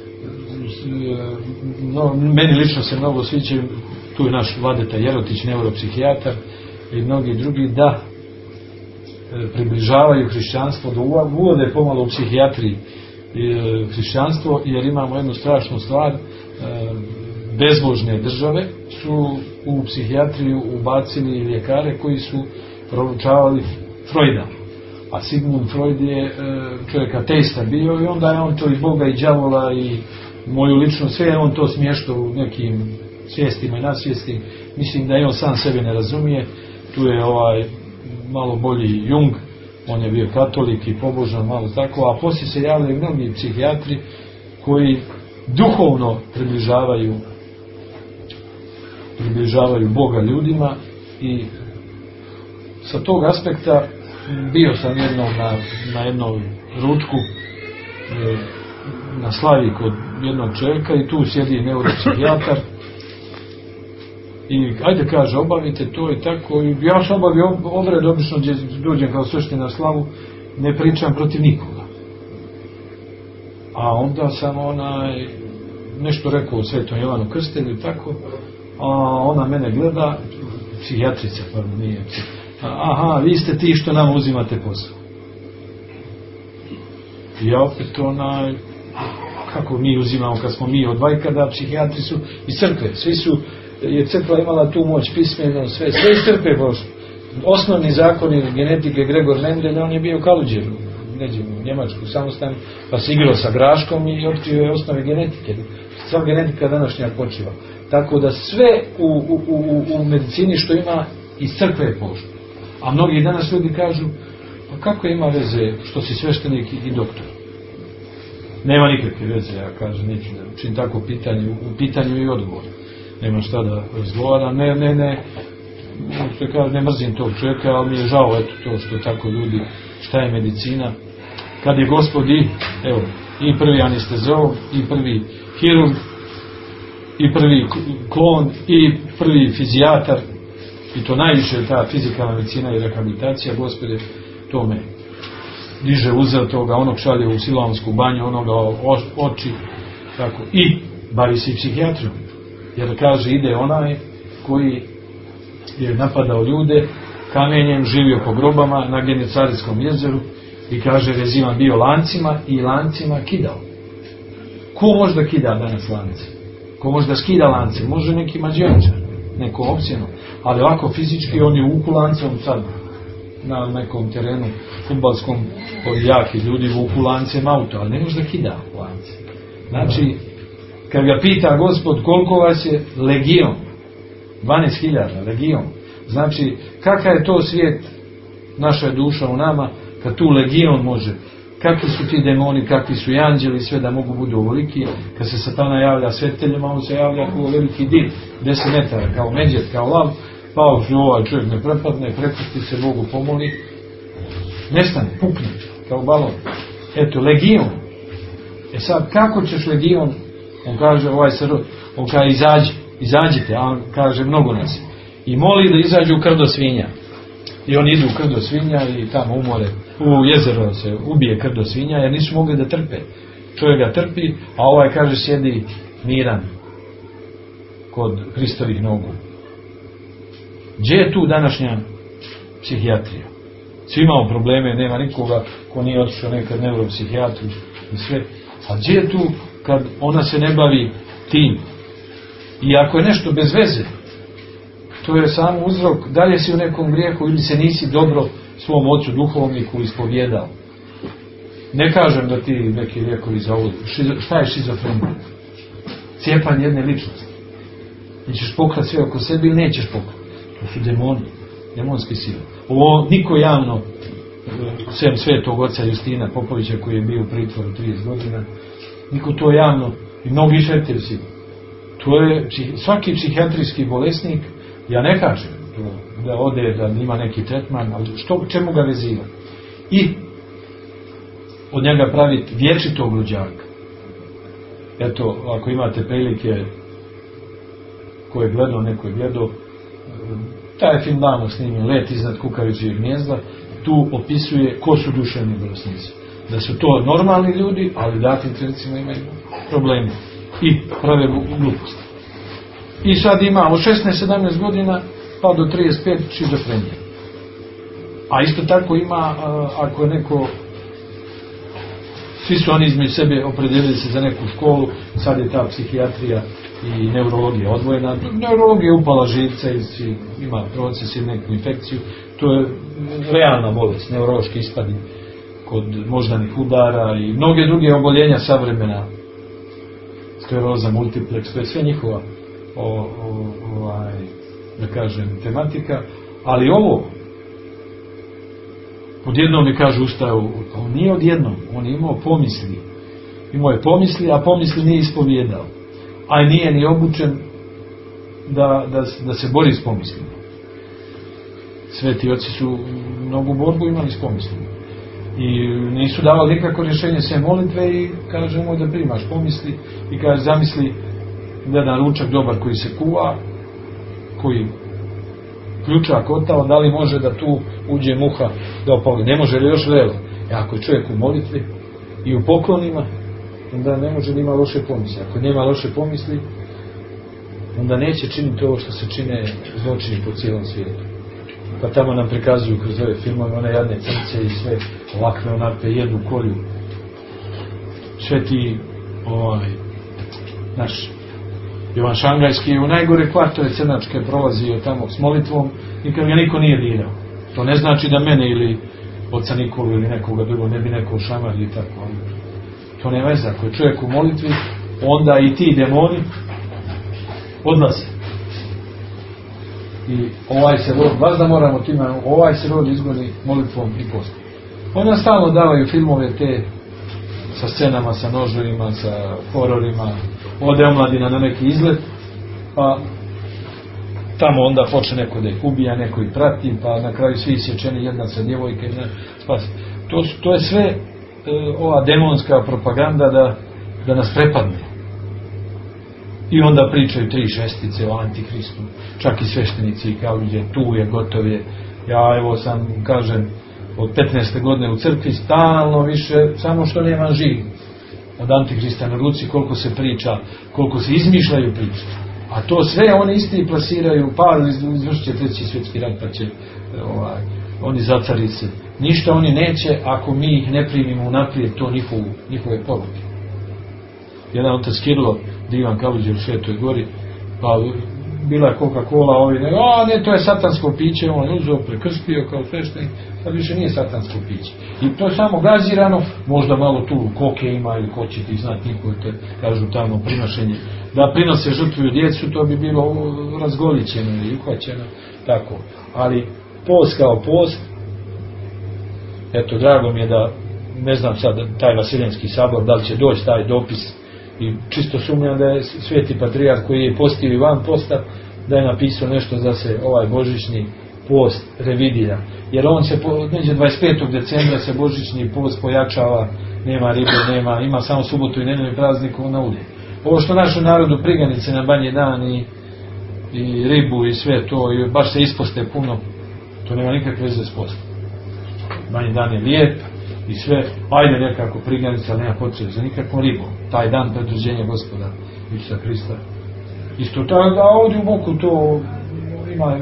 meni lično se mnogo sviđa, tu je naš Vladeta Jerotić, neuropsihijatar i mnogi drugi, da približavaju hrišćanstvo, da uvode pomalo u psihijatriji hrišćanstvo, jer imamo jednu strašnu stvar, bezbožne države su u psihijatriju ubacili ljekare koji su proučavali Freuda. A Sigmund Freud je čovjek ateista bio i onda je on to i Boga i đavola i moju ličnu, sve je on to smještao u nekim svijestima i nasvijestima. Mislim da je on sam sebe ne razumije. Tu je malo bolji Jung, on je bio katolik i pobožan, malo tako, a poslije se javljaju mnogi psihijatri koji duhovno približavaju Boga ljudima i sa tog aspekta bio sam jednom na jednom ručku na slavi kod jednog čovjeka i tu sjedi neuropsihijatar i ajde kaže obavite to i tako i ja sam obavio obred, obično gdje dođem kao svešten na slavu, ne pričam protiv nikoga, a onda sam nešto rekao o Svetom Jovanu Krstitelju i tako, a ona mene gleda, psihijatrica, pardon, nije aha, vi ste ti što nam uzimate posao. I ja opet kako mi uzimamo kad smo mi od vajkada, psihijatri su iz crkve, svi su, je crkva imala tu moć pismeno, sve iz crkve pošlo. Osnovni zakoni genetike Gregor Mendel, on je bio u Kaluđeru, u Njemačku samostanu, pa se igrao sa graškom i otkrio je osnove genetike. Sva genetika današnja počiva. Tako da sve u medicini što ima iz crkve je pošlo. A mnogi danas ljudi kažu, pa kako ima veze što si sveštenik i doktor? Nema nikakve veze, ja kažem, neću da učim tako u pitanju i odgovor. Nema šta da razgovaram, ne mrzim tog čovjeka, ali mi je žao to što tako ljudi, šta je medicina. Kad je Gospod i prvi anestezolog, i prvi hirurg, i prvi klon, i prvi fizijatar, i to najviše ta fizikalna medicina i rehabilitacija, Gospode, to me diže uzel toga, onog šalje u Siloamsku banju, onoga oči, tako, i bavi se psihijatrijom, jer kaže ide onaj koji je napadao ljude kamenjem, živio po grobama na Genecarijskom jezeru i kaže vezivan bio lancima i lancima kidao. Ko može da kida danas lance? Ko može da skida lance? Može neki mađioničar, neko opcijeno, ali ovako fizički on je vuku lancom sad na nekom terenu fudbalskom, jaki ljudi vuku lancem auto, ali ne može da kida lance. Znači, kad ga pita Gospod koliko vas je, legion, 12.000, legion. Znači, kakav je to svijet, naša duša u nama, kad tu legion može, kakvi su ti demoni, kakvi su i anđeli, sve da mogu budu ovoliki, kad se satana javlja sveteljima, on se javlja kao veliki dim, 10 metara, kao međet, kao lav, pao što ovaj čovjek ne prepadne, prepusti se, Bogu pomoli, nestane, pukne, kao balon. Eto, legion. Sad, kako ćeš legion, on kaže, on kaže, izađite, a on kaže, mnogo nas. I moli da izađu u krdo svinja. I oni idu u krdo svinja i tamo umore, u jezero se ubije krdo svinja, jer nisu mogli da trpe. Čovjek ga trpi, a ovaj kaže, sjedi miran kod Hristovih nogu. Gdje je tu današnja psihijatrija? Svi imamo probleme, nema nikoga ko nije otišao nekad neuropsihijatru i sve. A gdje je tu kad ona se ne bavi tim? I ako je nešto bez veze, to je samo uzrok, da li si u nekom grijehu ili se nisi dobro svom ocu duhovniku ispovjedao. Ne kažem da ti neki lijekovi zovu. Šta je šizofrenija? Cijepanje jedne ličnosti. Nećeš pokrati sve oko sebe ili nećeš pokrati. To su demoni, demonski sile. Ovo niko javno, sem svetog oca Justina Popovića koji je bio u pritvoru 30 godina, niko to javno, i mnogi šetiri si. To je svaki psihijatrijski bolesnik, ja ne kažem da ode, da ima neki tretman, ali čemu ga vezivati? I od njega praviti vječitog luđaka. eto, ako imate prilike, ko je gledao, neko je gledao, taj film davno snimio, Let iznad kukavičjeg gnijezda, tu opisuje ko su duševni bolesnici. Da su to normalni ljudi, ali datim trenucima imaju problemi i prave gluposti. I sad ima od 16-17 godina pa do 35 šizofrenije. A isto tako ima, ako je neko, svi su oni između sebe opredelili se za neku školu, sad je ta psihijatrija i neurologija odvojena. Neurologija je upala živca, ima proces ili neku infekciju, to je realna bolest, neurološki ispadi kod moždanih udara i mnoge druge oboljenja savremena, skleroza, multiplex, to je sve njihova da kažem tematika, ali ovo odjednom mi kaže ustao, on nije odjednom, on je imao pomisli, a pomisli nije ispovijedao, a nije ni obučen da se bori s pomislima. Sveti oci su mnogu borbu imali s pomislima i nisu davali nikako rješenje sve molitve i kaže nemoj da primaš pomisli i kaže zamisli jedan ručak dobar koji se kuva, koji ključak otao, da li može da tu uđe muha da opali, ne može li još velo. Ako je čovjek u molitvi i u poklonima, onda ne može da ima loše pomisli. Ako nema loše pomisli, onda neće činiti ovo što se čine zločini po cijelom svijetu. Pa tamo nam prikazuju kroz ove filmove one jadne crnce i sve ovakve onakve jedu, kolju. Sve ti naš Jovan Šangajski u najgore kvartove crnačke prolazio tamo s molitvom i kad ga niko nije dirao. To ne znači da mene ili oca Nikolu ili nekoga drugog ne bi neko šamar ili tako. To ne veze. Ako je čovjek u molitvi, onda i ti demoni odlaze. I ovaj se rod, baš da moramo tima, ovaj se rod izgoni molitvom i postom. Ona stalno davaju filmove te sa scenama, sa noževima, sa hororima, ode omladina na neki izlet, pa tamo onda počne neko da ih ubija, neko ih prati, pa na kraju svi isječeni, jedna sa djevojke spasi. To je sve ova demonska propaganda da nas prepadne. I onda pričaju 3 šestice o Antihristu, čak i sveštenici kao je tu je, gotov je. Ja evo sam, kažem, od 15. godine u crkvi stalno više, samo što nema živ od Antihrista na ruci, koliko se priča, koliko se izmišljaju priče. A to sve oni isti plasiraju, pa izvršit će 3. svjetski rat, pa će oni zacariti se. Ništa oni neće ako mi ih ne primimo naprijed, to njihove poruke. Jedan otac Kirilo, divan kaluđer u Svetoj Gori, pa bila je Coca-Cola, ovi ne, to je satansko piće, on je uzeo, prekrstio kao sveštenik, sad više nije satansko piće. I to je samo gazirano, možda malo tu koke ima ili ko će ti znati, niko te kažu tamo prinošenje. Da prinose žrtvuju djecu, to bi bilo razgolićeno ili uhvaćeno, tako. Ali post kao post, eto, drago mi je da, ne znam sad, taj Vasiljenski sabor, da li će doći taj dopis, i čisto sumnjam da je sveti patrijarh koji je postio i van posta, da je napisao nešto da se ovaj božićni post revidira. Jer on se, neđe 25. decembra se božićni post pojačava, nema ribe, ima samo subotu i nedjelju prazniku na ulje. Ovo što našem narodu priganice na Banji dan i ribu i sve to, i baš se isposte puno, to nema nikakve veze s postom. Banji dan je lijep i sve, ajde nekako priganica, ali nema potrebe za nikakvom ribom. Taj dan predruženja Gospoda Isusa Hrista. Isto tako, a ovdje u Boku to ima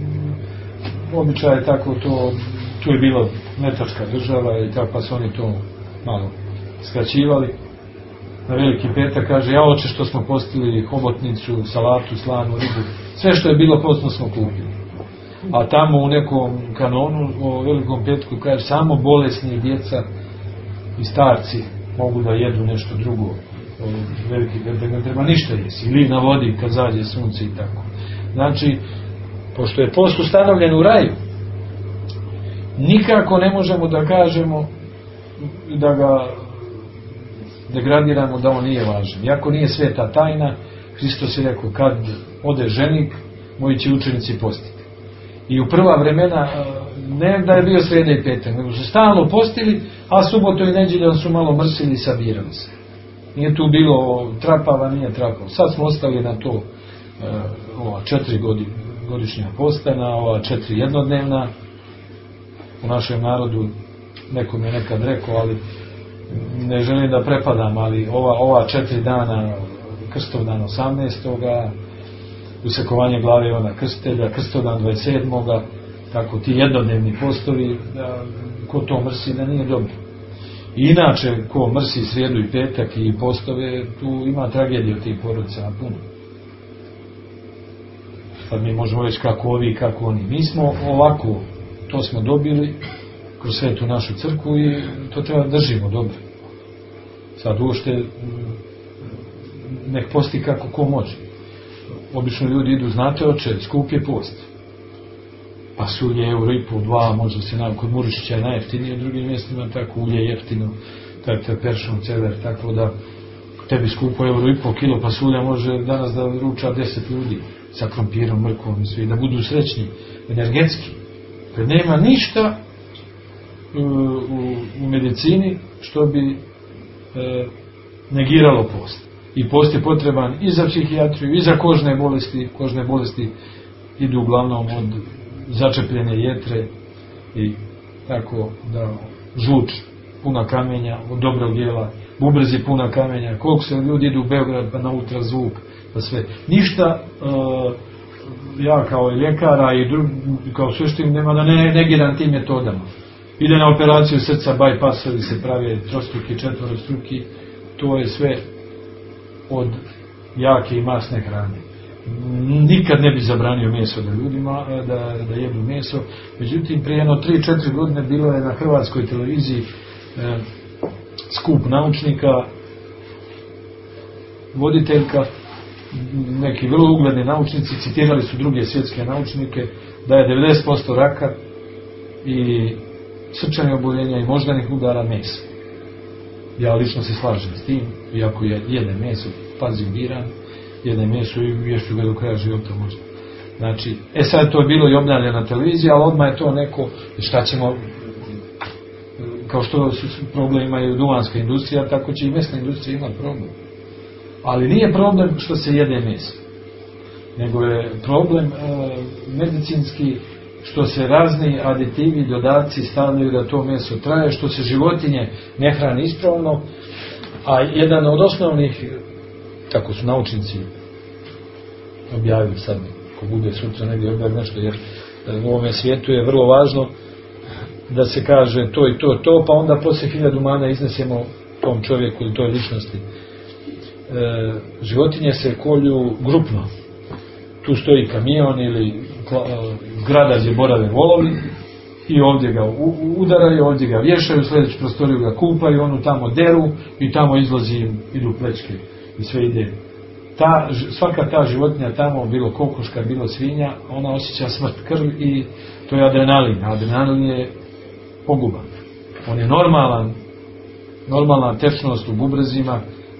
običaje tako, tu je bilo metačka država i tako, pa su oni to malo skraćivali. Na Veliki petak kaže, ja oče što smo postili hobotnicu, salatu, slanu, ribu, sve što je bilo postno smo kupili. A tamo u nekom kanonu o Velikom petku kaže, samo bolesni djeca i starci mogu da jedu nešto drugo. Veliki petak ne treba ništa jesi, ili na vodi kad zađe sunce i tako. Znači, pošto je post ustanovljen u raju, nikako ne možemo da kažemo da ga degradiramo da on nije važan. Iako nije sveta tajna, Hristos je rekao, kad ode ženik, moji će učenici postiti. I u prva vremena, ne da je bio sreda i petak, nego su stalno postili, a subotu i nedjeljom su malo mrsili i sabirali se. Nije tu bilo trapava, nije trapava. Sad smo ostali na to ova 4 godišnja postana, ova 4 jednodnevna. U našem narodu, nekom je nekad rekao, ali ne želim da prepadam, ali ova 4 dana, Krstovdan 18. usekovanje glave ona krstitelja, Krstovdan 27. tako ti jednodnevni postovi, ko to mrsi da nije dobro. I inače, ko mrsi srijedu i petak i postove, tu ima tragedije od tih porodica puno. Sad mi možemo reći kako ovi, kako oni. Mi smo ovako, to smo dobili kroz svetu našu crkvu i to treba držimo dobro. Sad uopšte nek posti kako ko može. Obično ljudi idu, znate oče, skup je post. Pa su ulje €1,5, 2, možda se kod Murišića je najjeftinije, u drugim mjestima tako ulje je jeftino, tako peršon, celer, tako da tebi skupo €1,5 kilo pasulja može danas da ruča 10 ljudi sa krompirom, mrkvom i svi, da budu srećni, energetski. Jer nema ništa u medicini što bi negiralo post. I post je potreban i za psihijatriju, i za kožne bolesti. Kožne bolesti idu uglavnom od začepljene jetre i tako da žuč puna kamenja, od dobrog jela, bubrezi puna kamenja, koliko se ljudi idu u Beograd pa na ultrazvuk, pa sve. Ništa ja kao i ljekara i kao sveštenik nema da ne negiram tim metodama. Ide na operaciju srca, bypassovi se prave trostruki, četvorostruki, to je sve od jake i masne hrane. Nikad ne bi zabranio meso da ljudima da jedu meso. Međutim, prije jedno 3-4 godine bilo je na hrvatskoj televiziji skup naučnika, voditeljka, neki vrlo ugledni naučnici citirali su druge svjetske naučnike da je 90% raka i srčanih oboljenja i moždanih udara meso. Ja lično se slažem s tim, iako jedem meso, pazim, biram, jedem meso i ješću ga do kraja života možda. Znači, sad to je bilo i obnavljeno na televiziji, ali odmah je to neko, šta ćemo, kao što problem imaju duvanska industrija, tako će i mesna industrija imati problem. Ali nije problem što se jede meso, nego je problem medicinski što se razni aditivi, dodaci stavljaju da to meso traje, što se životinje ne hrani ispravno, a jedan od osnovnih, tako su naučnici objavili sad, ko bude sutra negdje objavili nešto, jer u ovome svijetu je vrlo važno da se kaže to i to, pa onda poslije 1000 mana iznesemo tom čovjeku ili toj ličnosti. Životinje se kolju grupno. Tu stoji kamion ili zgrada gdje borave volovi i ovdje ga udaraju, ovdje ga vješaju, u sljedeću prostoriju ga kupaju, onu tamo deru i tamo izlazi, idu plečke i sve ide. Svaka ta životinja tamo, bilo kokoška, bilo svinja, ona osjeća smrt, krv i to je adrenalin. Adrenalin je poguban. On je normalna tečnost u bubrezima,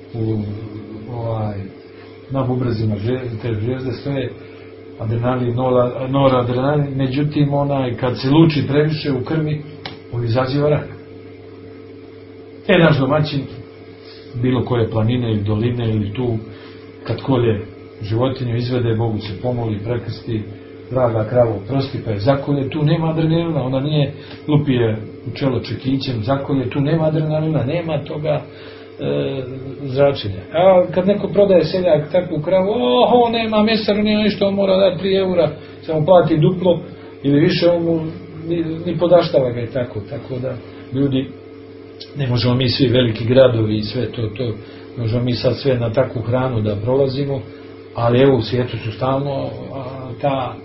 na bubrezima te žlijezde stoje adrenalin, noradrenalin, međutim kad se luči previše u krvi, on izaziva rak. Naš domaćin, bilo koje planine ili doline ili tu, kad kolje životinju, izvede, Bogu se pomoli, prekrsti, draga kravo, prosti, pa je zakolje, tu nema adrenalina, ona nije lupije u čelo čekićem, zakolje, tu nema adrenalina, nema toga zračenja. A kad neko prodaje seljak takvu kravu, nema mesaru, nema ništa, on mora dati 3 eura, samo plati duplo ili više, on mu ni podaštava ga i tako da ljudi, ne možemo mi svi veliki gradovi i sve to, možemo mi sad sve na takvu hranu da prolazimo, ali evo u svijetu su stalno ta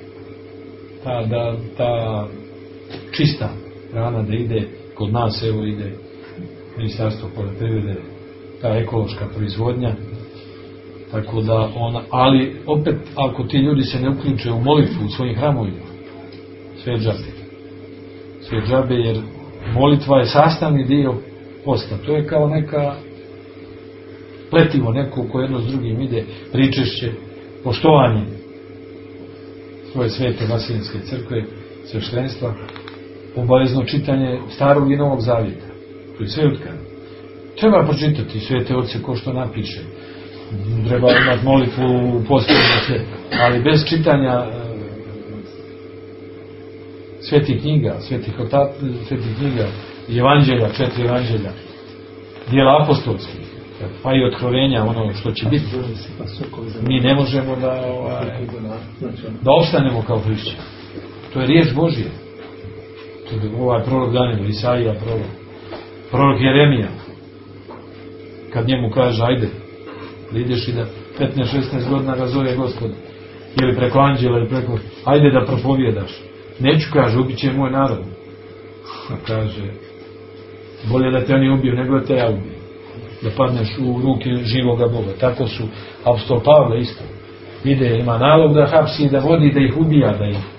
čista hrana da ide, kod nas evo ide Ministarstvo poljoprivrede, ta ekološka proizvodnja, tako da ali opet ako ti ljudi se ne uključe u molitvu u svojim hramovima, sve džabe, jer molitva je sastavni dio posta, to je kao neka pletivo, neko ko jedno s drugim ide, pričešće, poštovanje svoje svete Vasiljenske crkve, sveštenstva, obavezno čitanje Starog i Novog Zavjeta, to je sve utkano. Treba pročitati Svete oce ko što napiše. Treba imati molitvu u postelju, ali bez čitanja svetih knjiga, svetih knjiga, evanđelja, 4 evanđelja, dijela apostolskih, pa i otkrovenja, ono što će biti, mi ne možemo da opstanemo kao hrišćani. To je riječ Božja. To je ovaj prorok Danijel, Isaija prorok Jeremija, kad njemu kaže ajde da ideš i da 15-16 godina ga zove Gospod, ili preko anđela ili preko, ajde da propovjedaš. Neću, kaže, ubit će moj narod. A kaže, bolje da te oni ubiju nego da te ja ubiju, da padneš u ruke živoga Boga. Tako su apostol Pavle isto ide, ima nalog da hapsi, da vodi, da ih ubija, da ih,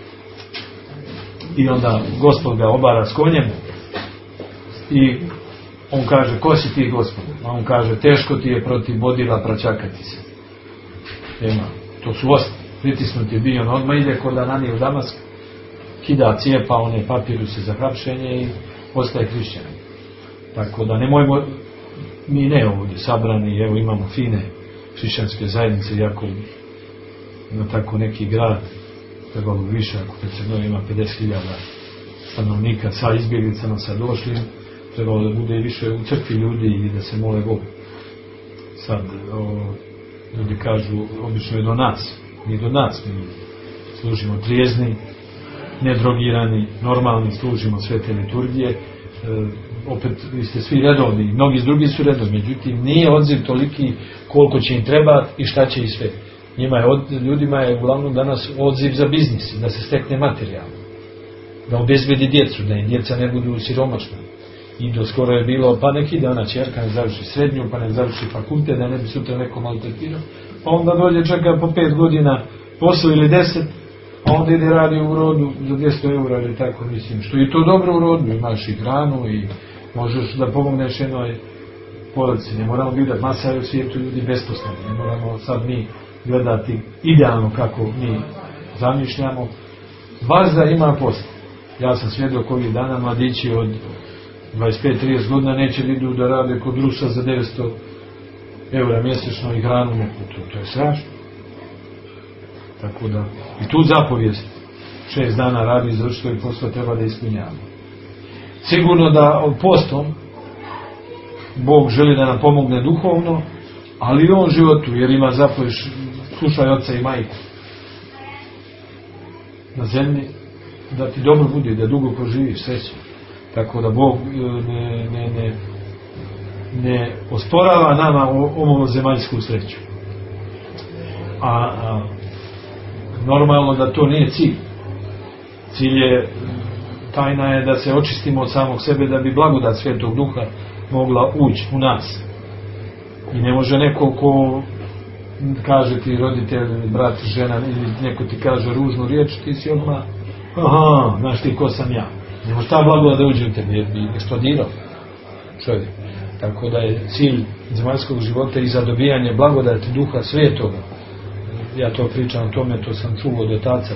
i onda Gospod ga obara s konjem i on kaže, ko si ti Gospod? A on kaže, teško ti je protiv vodila praćakati se. To su osti, pritisnuti bio, on odmah ide kod Ananije u Damask, kida cijepa one papiruse za hapšenje i postaje hrišćan. Tako da nemojmo, mi ne ovdje sabrani, evo imamo fine hrišćanske zajednice, iako na tako neki grad trebalo bi više, ako Crnoj ima 50.000 stanovnika sa izbjeglicama, sa došlim, trebalo da bude više u crkvi ljudi i da se mole Bogu. Sad ljudi kažu, obično je do nas, mi do nas, mi služimo trijezni, nedrogirani, normalni, služimo svete liturgije, opet vi ste svi redovni, mnogi drugi su redovni, međutim nije odziv toliki koliko će im trebati i šta će i sve. Ljudima je uglavnom danas odziv za biznis, da se stekne materijalno, da obezbedi djecu, da im djeca ne budu siromašna. I do skoro je bilo, pa neki da ona ćerka ne završi srednju, pa ne završi fakultet, da ne bi sutra neko maltretirao, pa onda dođe čeka po 5 godina posao ili 10, a onda ide radi u rodu za 200 eura ili tako, mislim, što je to dobro u rodu, imaš i hranu i možeš da pomogneš jednoj porodici, ne moramo gledati, masa je u svijetu ljudi besposleni, ne moramo sad mi gledati idealno kako mi zamišljamo, baš da ima posla. Ja sam svjedok ovih dana, mladići od 25-30 godina neće da idu da rade kod Rusa za 900 eura mjesečno i hranu neku, to je strašno. Tako da, i tu zapovijest 6 dana radi za što je posla treba da ispunjamo. Sigurno da postom Bog želi da nam pomogne duhovno, ali i on životu, jer ima zapovijest slušaj oca i majku na zemlji, da ti dobro bude, da dugo proživiš, srećan. Tako da Bog ne osporava nama ovu zemaljsku sreću. A normalno da to nije cilj. Cilj je, tajna je da se očistimo od samog sebe, da bi blagodat Svetog Duha mogla ući u nas. I ne može neko ko kaže ti roditelj, brat, žena, ili neko ti kaže ružnu riječ, ti si odmah, aha, znaš ti ko sam ja. Ne može ta blagodat da uđe u tebi, jer bi eksplodirao čovjek. Tako da je cilj zemaljskog života i zadobijanje blagodati Duha Svetoga. Ja to pričam o tome, to sam čuo od otaca.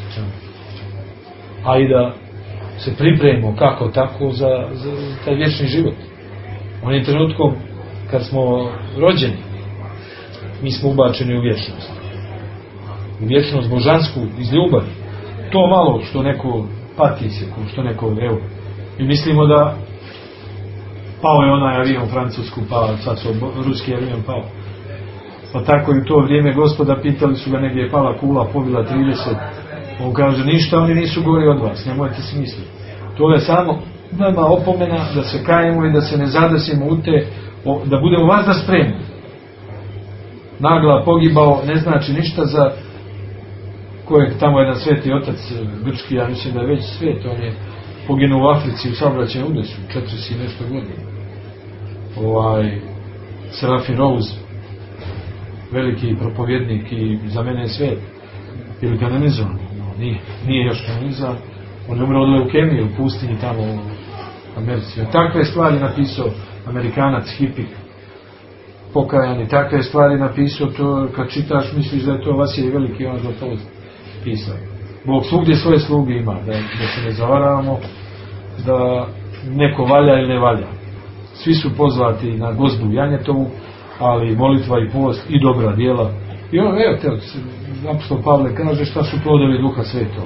A i da se pripremimo kako tako za taj vječni život. Onim trenutkom kad smo rođeni, mi smo ubačeni u vječnost. U vječnost božansku iz ljubavi. To malo što neko pati se, što neko, evo, i mislimo da pao je onaj avion Francusku, pa sad su ruski avion pao. Pa tako i u to vrijeme Gospoda pitali su ga, negdje je pala kula, pobila 30. On kaže, ništa, oni nisu gori od vas, nemojte si misliti. To je samo nama opomena da se kajemo i da se ne zadesimo u te, da budemo vazda spremni. Nagla pogibao ne znači ništa za kojeg tamo jedan sveti otac grčki, ja mislim da je već svet, on je poginuo u Africi u saobraćajnom udesu, 40 i nešto godina. Serafin Rose, veliki propovjednik i za mene je svet, ili kanonizam, nije još kanonizam, on je umro od leukemije u pustinji tamo u Americi. Takve stvari napisao Amerikanac, hipik, pokajan, i takve stvari napisao, to kad čitaš misliš da je to Vasilij Veliki, on za to pisao. Bog svugdje svoje sluge ima, da se ne zavaravamo da neko valja ili ne valja. svi su pozvati na gozbu u Janjetovu, ali molitva i post i dobra djela. I evo te, apostol Pavle kaže šta su plodovi Duha Svetog.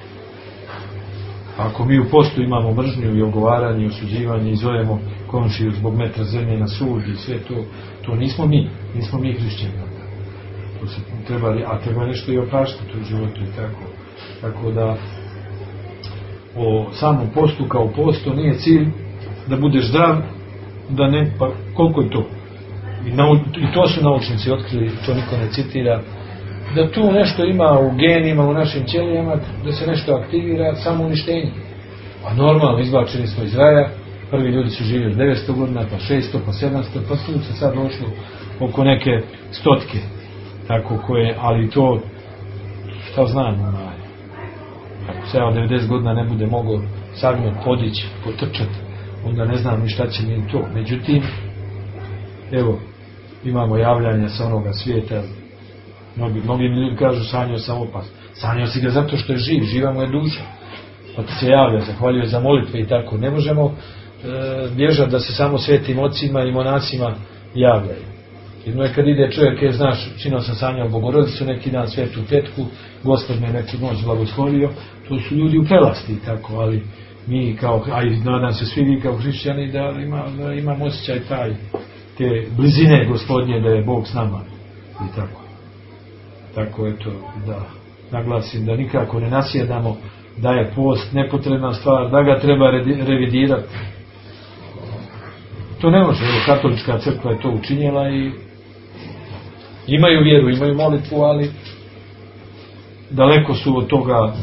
Ako mi u postu imamo mržnju i ogovaranje i osuđivanje i zovemo komšiju zbog metra zemlje na sud i sve to nismo mi hrišćani. To se treba nešto i opraštati u životu i tako da o samom postu kao postu nije cilj da budeš zdrav, da ne, pa koliko je to? I to su naučnici otkrili, to niko ne citira, da tu nešto ima u genima, u našim ćelijama, da se nešto aktivira, samo uništenje. A normalno, izbačeni smo iz raja, prvi ljudi su živjeli 900 godina, pa 600, pa 700, pa tu se sad došlo oko neke stotke, tako koje, ali to, šta znam, ako se ja od 90 godina ne bude mogao sagnuti, podići, potrčati, onda ne znam ni šta će mi to. Međutim, evo, imamo javljanja sa onoga svijeta. Mnogi ljudi kažu sanjao sam opas. Sanjao si ga zato što je živ, živa mu je duša. Pa ti se javlja, zahvaljuje za molitve i tako. Ne možemo bježati da se samo svetim ocima i monasima javljaju. Jedno je kad ide čovjek, znaš, čino sam sanjao Bogorodicu, neki dan Svetu Petku, Gospod me neku noć blagoslovio, to su ljudi u prelasti i tako, ali mi kao, a i nadam se svi vi kao hrišćani da imamo osjećaj te blizine Gospodnje, da je Bog s nama i tako. Tako eto, da naglasim da nikako ne nasjedamo da je post nepotrebna stvar, da ga treba revidirati. To ne može, evo, katolička crkva je to učinjela i imaju vjeru, imaju molitvu, ali daleko su od toga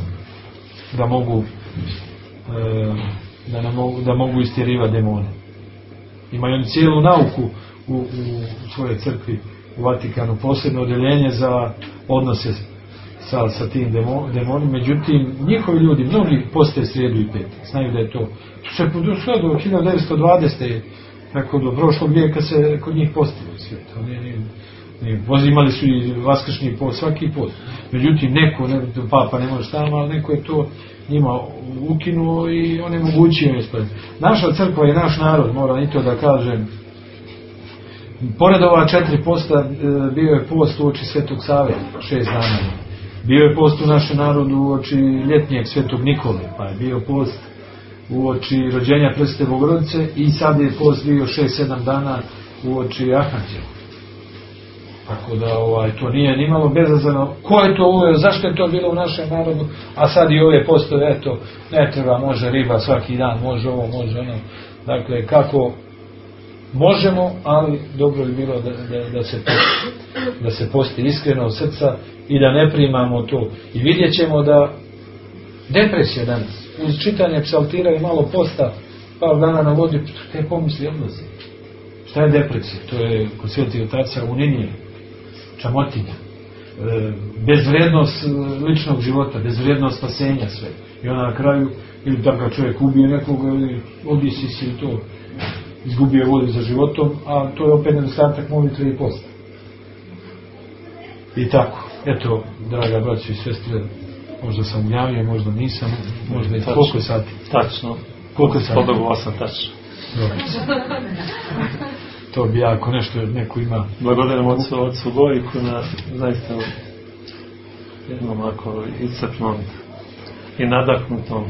da mogu istjerivati demone. Imaju oni cijelu nauku u svojoj crkvi u Vatikanu, posebno odeljenje za odnose sa tim demonima. Međutim, njihovi ljudi, mnogi poste srijedu i petak, znaju da je to sve do 1920. tako do prošlog vijeka se kod njih postilo svijet. Imali su i vaskršnji post, svaki post. Međutim, papa ne može tamo, ali neko je to njima ukinuo i onemogućio je. Naša crkva i naš narod, moram i to da kažem, pored ova 4 posta bio je post uoči Svetog Save, 6 dana. Bio je post u našem narodu uoči ljetnijeg Svetog Nikole, pa je bio post uoči rođenja Presvete Bogorodice i sad je post bio 6-7 dana uoči Ahnanđela. Tako da to nije nimalo bezazleno. Ko je to uveo, zašto je to bilo u našem narodu, a sad i ove postove, eto, ne treba, može riba svaki dan, može ovo, može ono. Dakle, kako možemo, ali dobro bi bilo da se posti iskreno od srca i da ne primamo to. I vidjet ćemo da depresija danas, uz čitanje psaltira i malo posta, par dana na vodi, te pomisli odlaze. Šta je depresija? To je kod svetih otaca uninje, čamotinja, bezvrednost ličnog života, bezvrednost spasenja sve. I ona na kraju, ili da ga čovjek ubije nekoga, ili obisi si to, izgubio volju za životom, a to je opet nedostatak molitve i posta. I tako, eto, draga braćo i sestre, možda sam ujavio, možda nisam, možda i koliko sati? Tačno. Koliko sati? Podobo sam tačno. To bi jako nešto, neko ima... Blagodarim ocu Gojku na zaista jednom ovako iscrpnom i nadahnutom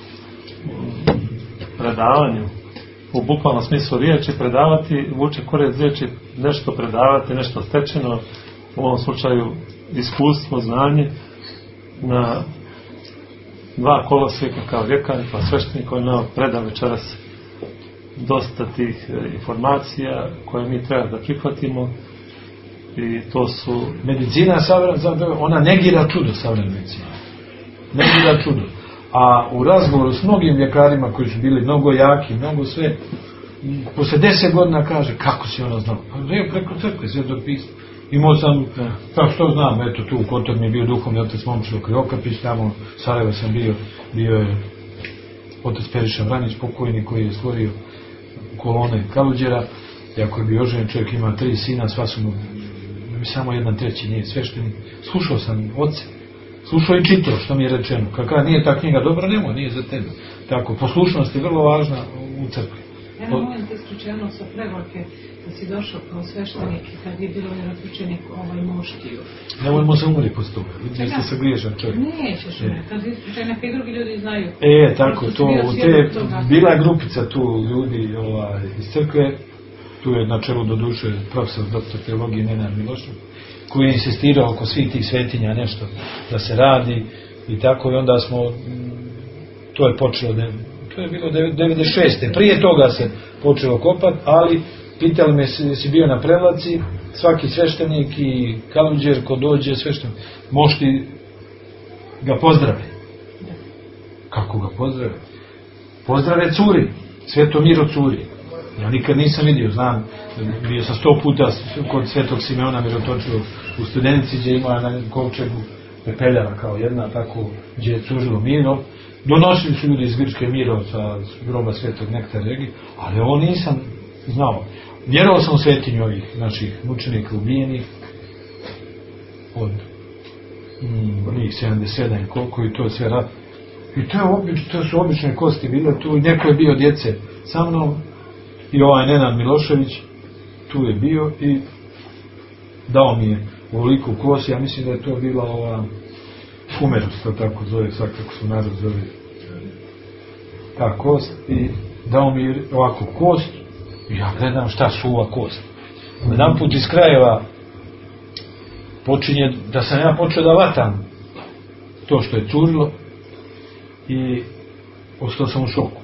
predavanju. U bukvalnom smislu riječi predavati, vuče korez riječi, nešto predavati, nešto stečeno, u ovom slučaju iskustvo, znanje, na 2 kolosijeka kao vjekan, pa sveštenik koji nam preda večeras dosta tih informacija koje mi treba da prihvatimo i to su... Medicina, ona negira čudo, savremena medicina. Negira čudo. A u razgovoru s mnogim ljekarima koji su bili mnogo jaki, mnogo sve, posle 10 godina kaže, kako si ono znao? Pa preko crkve sve dopisao. Imao sam, kao što znam, eto tu u Kotor mi je bio duhovni otac Momčilo Krivokapić, tamo u Sarajevo sam bio je otac Periša Vranić, pokojni, koji je stvorio kolone Kaluđera, iako je bio oženjen, čovjek ima 3 sina, sva su mu, samo 1/3 nije sveštenik. Slušao sam oce, slušao i čitao što mi je rečeno. Kakva nije ta knjiga dobra, nije za tebe. Tako, poslušnost je vrlo važna u crkvi. Ja ne molim te isključeno sa Prevorke, da si došao kao sveštenik i kad je bilo razlučenik moštiju. Nemojmo se umori posto toga, vidim ste se griješan čovjek. Nećeš me, kad je isključeno, neka i drugi ljudi znaju. Tako, to, bila je grupica tu ljudi iz crkve, tu je na čelu do duše profesor doktor teologije Nenad Milošević, koji je insistirao oko svih tih svetinja nešto da se radi i tako, i onda smo, to je počelo, to je bilo 96. Prije toga se počelo kopati, ali pitali me si bio na Prevlaci, svaki sveštenik i Kaluđer ko dođe sveštenik, mošti ga pozdrave. Kako ga pozdrave? Pozdrave curi, Svetomiro curi. Ja nikad nisam vidio, znam, bio sam 100 puta kod Svetog Simeona Mirotočivog u Studenici, gdje ima na kovčegu pepeljara kao jedna, tako gdje je cužilo miro. Donosili su ljudi iz Grčke miro sa groba Svetog Nektar Regi, ali ovo nisam znao. Vjerovao sam u svetinju ovih naših mučenika ubijenih od njih 77 i koliko, i to je sve rad. I to su obične kosti bile tu, i neko je bio djece sa mnom, i ovaj Nenad Milošević tu je bio i dao mi je ovoliku kost. Ja mislim da je to bila ova fumerus, to tako zove, svakako su narod zove ta kost, i dao mi ovako kost. Ja gledam šta su ova kost. Jedan put iz krajeva počinje da sam ja počeo da vatam to što je curilo i ostao sam u šoku.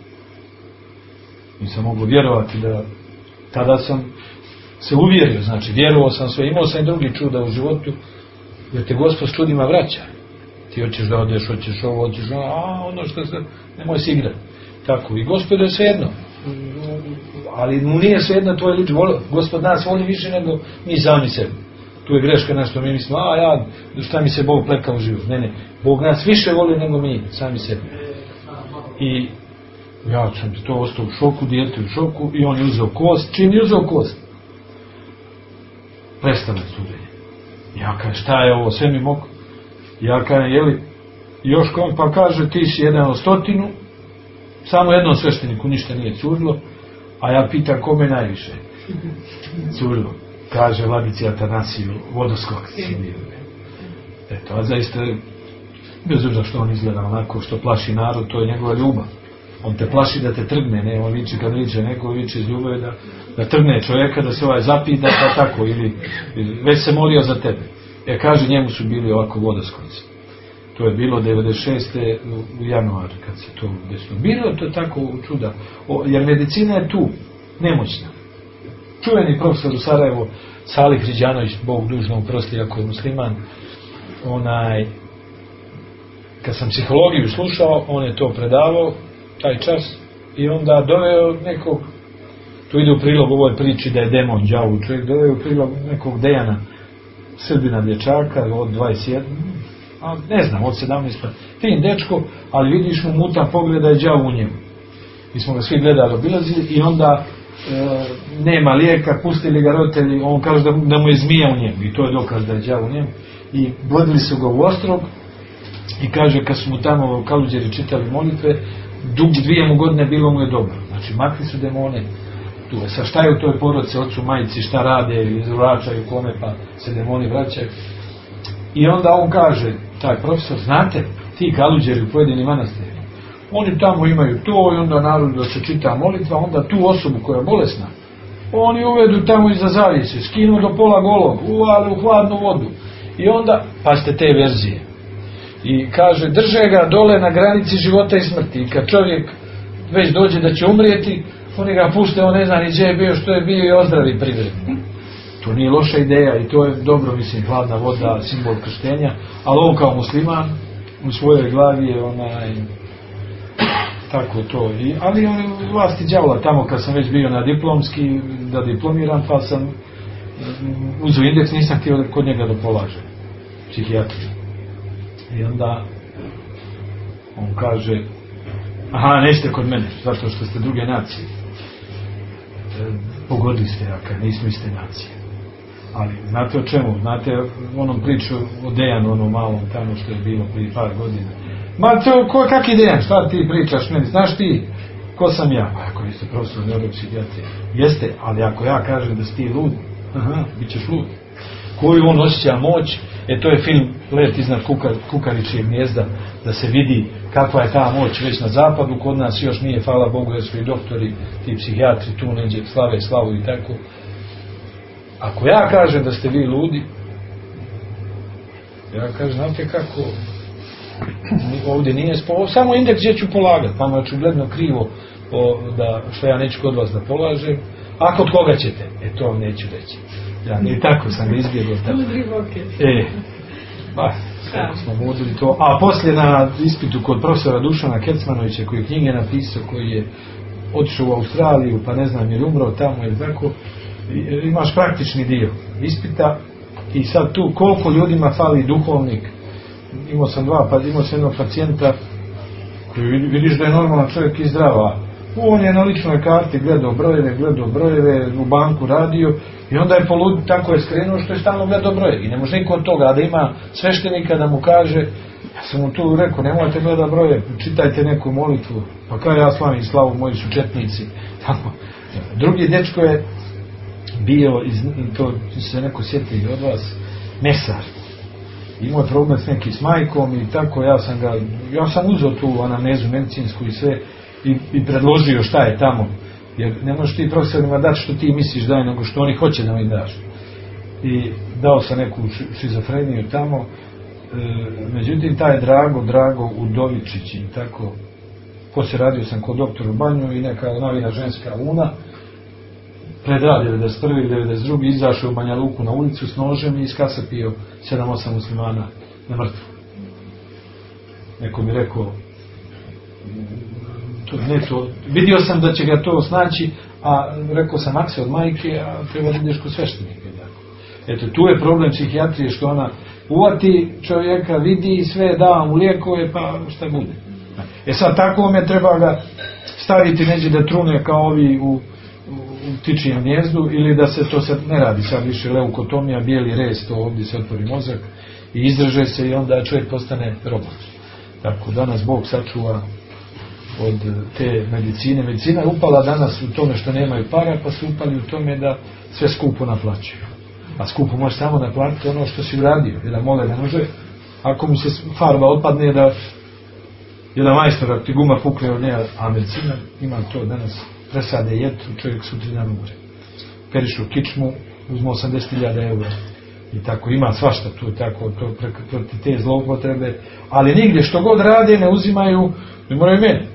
Nisam mogao vjerovati da tada sam se uvjerio, znači vjerovao sam sve, imao sam i drugi čuda u životu, jer te Gospod s čudima vraća. Ti hoćeš da odeš, hoćeš ovo, hoćeš ono što se, nemoj se igrati. Tako, i Gospod je svejedno. Ali mu nije svejedno tvoj lič, Gospod nas voli više nego mi sami sebi. Tu je greška na što mi mislimo, šta mi se Bog pleka u život. Ne, Bog nas više voli nego mi sami sebi. I ja sam to ostao u šoku, dijete u šoku, i on je uzeo kost. Čim je uzeo kost, prestane suđenje. Ja kažem, šta je ovo, sve mi mogu. Ja kažem, jeli, još kom, pa kaže, ti si jedan od 100, samo jednom svešteniku ništa nije curilo, a ja pitam kome najviše curilo. Kaže Vladici Atanasiju, Vodoskok si bio. Eto, a zaista, bez obzira što on izgleda onako, što plaši narod, to je njegova ljubav. On te plaši da te trgne, ne, on viče kad viče neko, viče iz ljubavi da trgne čovjeka, da se zapita, pa tako, ili već se molio za tebe. Kaže, njemu su bili ovako Vodoskoci. To je bilo 96. u januaru, kad se to desilo. Bilo je to tako čuda, jer medicina je tu, nemoćna. Čuveni profesor u Sarajevu, Salih Riđanović, Bog dužno uprosti ako je musliman, kad sam psihologiju slušao, on je to predavao, taj čas, i onda doveo nekog, tu ide u prilog ovoj priči da je demon đavo čovjek, doveo u prilog nekog Dejana, Srbina dječaka od 21, ne znam, od 17, fin dečko, ali vidiš mu mutan pogled da je đavo u njemu. Mi smo ga svi gledali, obilazili, i onda nema lijeka, pustili ga roditelji, on kaže da mu je zmija u njemu, i to je dokaz da je đavo u njemu, i vodili su ga u Ostrog, i kaže, kad su mu tamo u Kaluđeri čitali molitve, 2 godine bilo mu je dobro. Znači, makli su demone. Sa šta je u toj porodici, ocu, majici, šta rade, izvraćaju kome, pa se demoni vraćaju. I onda on kaže, taj profesor, znate, ti Kaluđeri u pojedinim manastirima, oni tamo imaju to, i onda narodu da se čita molitva, onda tu osobu koja je bolesna, oni uvedu tamo iza zavise, skinu do pola golog, uvali u hladnu vodu. I onda, pazite te verzije, i kaže, drže ga dole na granici života i smrti, i kad čovjek već dođe da će umrijeti, oni ga pušte, on ne zna ni gdje je bio, što je bio, i ozdravi privredno. To nije loša ideja, i to je dobro, mislim, hladna voda, simbol krštenja, ali on kao musliman u svojoj glavi je tako to. Ali on je vlasti đavola, tamo kad sam već bio na diplomski, da diplomiram, pa sam uzeo indeks, nisam htio kod njega da polažem, psihijatri. I onda on kaže, nećete kod mene, zato što ste druge nacije. Pogodili ste, nismo iste nacije. Ali znate o čemu? Znate onom priču o Dejanu, onom malom tamo što je bilo prije par godina. Ma to, kakvi Dejan, šta ti pričaš meni? Znaš ti ko sam ja? Pa ako niste profesor neuropsihijatrije. Jeste, ali ako ja kažem da si ti lud, bit ćeš lud. Koju on osjeća moć, to je film Let iznad kukavičijeg gnijezda, da se vidi kakva je ta moć već na zapadu, kod nas još nije, hvala Bogu, jer su i doktori, ti psihijatri tu neđe slave slavu i tako. Ako ja kažem da ste vi ludi, ja kažem, znate kako, ovdje nije samo indeks gdje ću polagati, pa me očigledno krivo što ja neću kod vas da polažem, a kod koga ćete? To vam neću reći. I tako sam ga izbjegao. Smo vodili to. A poslije na ispitu kod profesora Dušana Kecmanovića, koji je knjige napisao, koji je otišao u Australiju, pa ne znam, je umro tamo ili tako, imaš praktični dio ispita i sad tu koliko ljudima fali duhovnik. Imao sam jednog pacijenta koji vidiš da je normalan čovjek i zdrava. On je na ličnoj karti gledao brojeve, u banku radio i onda je polud, tako je skrenuo što je stalno gledao brojeve. I ne može niko od toga, a da ima sveštenika da mu kaže, ja sam mu tu rekao, nemojte gledati brojeve, čitajte neku molitvu. Pa kao ja slavim slavu, moji su četnici. Tako. Drugi dečko je bio, to se neko sjeti od vas, mesar. Imao je problem s majkom i tako, ja sam uzeo tu anamnezu medicinsku i sve i predložio šta je tamo, jer ne možeš ti profesorima dati što ti misliš da je, nego što oni hoće da mi daš. I dao sam neku šizofreniju tamo, međutim taj Drago Udovičić i tako, poslije radio sam kod doktora u Banju i neka novina ženska Una, pred rad 91. i 92. izašao u Banja Luku na ulicu s nožem i iskasapio 7-8 muslimana na mrtvu. Neko mi rekao, vidio sam da će ga to snaći, a rekao sam akse od majke, a treba da ideš kod sveštenika. Eto, tu je problem psihijatrije, što ona uvati čovjeka, vidi i sve, da mu lijekove, pa šta bude. Sad tako me treba ga staviti neđe da trune kao ovi u ptičijem gnijezdu, ili da se to sad ne radi sad više leukotomija, bijeli rez, to ovdje se otvori mozak i izdrže se i onda čovjek postane robot. Tako da nas Bog sačuva od te medicine. Medicina je upala danas u tome što nemaju para, pa su upali u tome da sve skupo naplaćuju. A skupo može samo naplatiti ono što si uradio. Jedan mole ne može, ako mu se farba otpadne, da jedan majstor, ako ti guma pukne od nje, a medicina ima to danas, presade jetru, čovjek sutridan umre. Perišu kičmu, uzmu 80.000 eura. I tako ima svašta tu, tako, protiv te zloupotrebe. Ali nigdje što god rade ne uzimaju, ne moraju meni.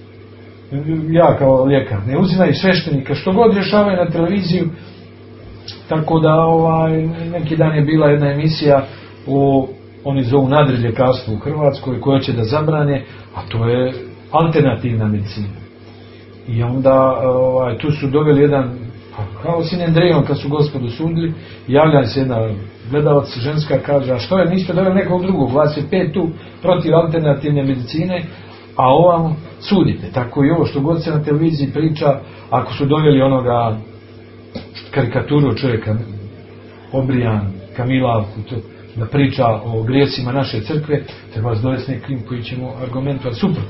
Ja kao lijekar, ne uzimaju sveštenika, što god rješavaju na televiziju. Tako da neki dan je bila jedna emisija o, oni zovu nadriljekarstvo u Hrvatskoj, koje će da zabrane, a to je alternativna medicina. I onda tu su doveli jedan, kao sin Andrejon kad su Gospodu sudili, javlja se jedna gledalac ženska, kaže, a što je, niste doveli nekog drugog, vas je 5 tu protiv alternativne medicine, a ovam sudite. Tako i ovo što god se na televiziji priča, ako su doveli onoga karikaturu čovjeka, obrijan, kamilavku, da priča o grijesima naše crkve, treba vas dovesti nekim koji ćemo argumentovati suprotno.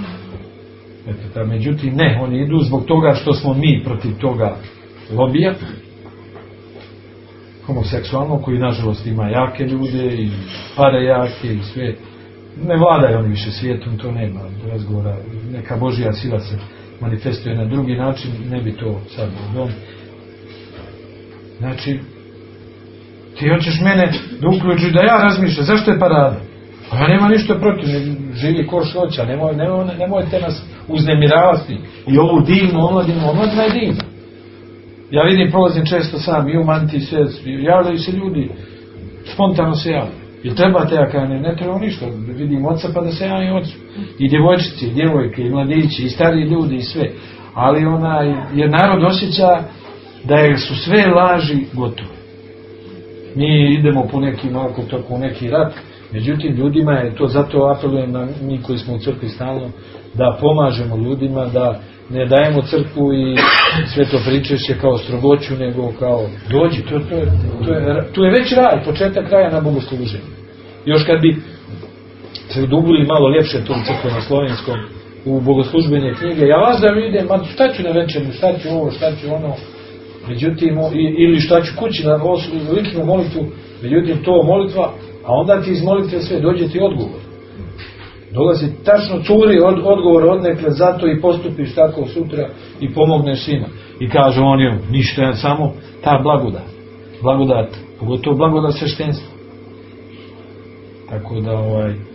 Međutim, ne, oni idu zbog toga što smo mi protiv toga lobija homoseksualnog, koji nažalost ima jake ljude i pare jake i sve. Ne vladaju oni više svijetom, to nema razgovora. Neka Božja sila se manifestuje na drugi način, ne bi to sad dom. Znači, ti hoćeš mene da uključiš da ja razmišljam, zašto je parada? Pa ja nema ništa protiv, živi ko što hoće, nemojte nas uznemiravati. I ovu divnu omladinu, omladina je divna. Ja vidim, prolazim često sam i u mantiji, sve, javljaju se ljudi, spontano se javljaju. Jel trebate, ja kao ne treba ništa, vidim oca pa da se javim ocu. I djevojčice, i djevojke, i mladići, i stariji ljudi, i sve. Ali jer narod osjeća da su sve laži gotove. Mi idemo po neki rat, međutim ljudima je to, zato apelujem na mi koji smo u crkvi stalno, da pomažemo ljudima, da ne dajemo crkvu i sve to pričešće kao strogoću, nego kao dođi, to je već raj, početak raja na bogosluženju. Još kad bi se udubili malo ljepše tom crkvu na slovenskom, u bogoslužbene knjige, ja vas da idem, ma šta ću na večernju, šta ću ovo, šta ću ono, međutim, ili šta ću kući na ličnu molitvu, međutim, to molitva, a onda ti iz molitve sve dođe ti odgovor. Dolazi tačno curi odgovor odnekle, zato i postupiš tako sutra i pomogneš svima. I kaže on je, ništa, samo ta blagodat, pogotovo blagodat sveštenstva. Tako da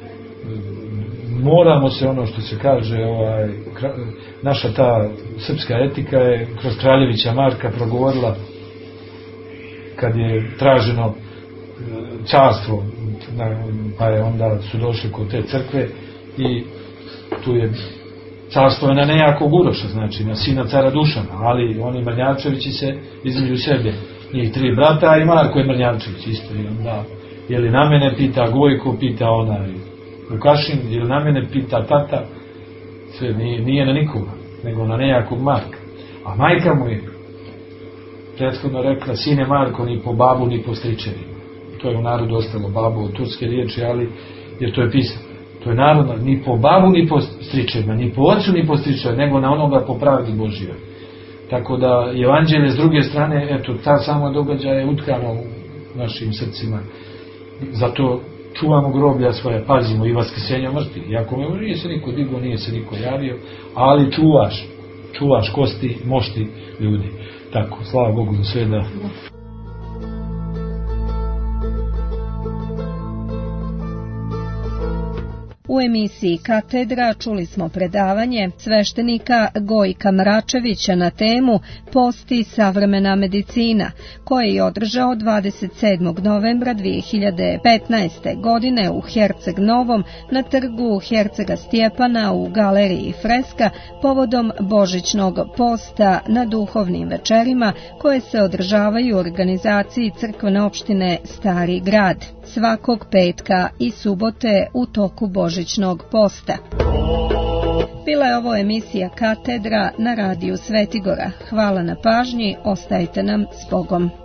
moramo se, ono što se kaže, naša ta srpska etika je kroz Kraljevića Marka progovorila kad je traženo carstvo, pa je onda su došli kod te crkve i tu je carstvo je na nejakog Uroša, znači na sina cara Dušana, ali oni Mrnjavčevići se između sebe, njih 3 brata, i Marko je Mrnjavčević isto, i onda je li na mene pita Gojko, pita onaj Vukašin, ili na mene pita tata, sve nije na nikoga, nego na nejakog Marka. A majka mu je prethodno rekla, sine Marko, ni po babu, ni po stričevima. To je u narodu ostalo babu od turske riječi, ali jer to je pisano. To je narodno, ni po babu, ni po stričevima, ni po ocu, ni po stričevima, nego na onoga po pravdi Božjoj. Tako da evanđelje s druge strane, eto, ta sama događaja je utkano u našim srcima. Zato čuvamo groblja svoje, pazimo i vaskrsenja mrtvih. Iako nije se niko digao, nije se niko javio, ali čuvaš kosti, mošti ljudi. Tako, slava Bogu za sve da... U emisiji Katedra čuli smo predavanje sveštenika Gojka Mračevića na temu Post i savremena medicina, koje je održao 27. novembra 2015. godine u Herceg Novom na trgu Hercega Stjepana u galeriji Freska povodom božićnog posta na duhovnim večerima koje se održavaju u organizaciji crkvene opštine Stari Grad svakog petka i subote u toku božićnog posta. Bila je ovo emisija Katedra na radiju Svetigora. Hvala na pažnji, ostajte nam s Bogom.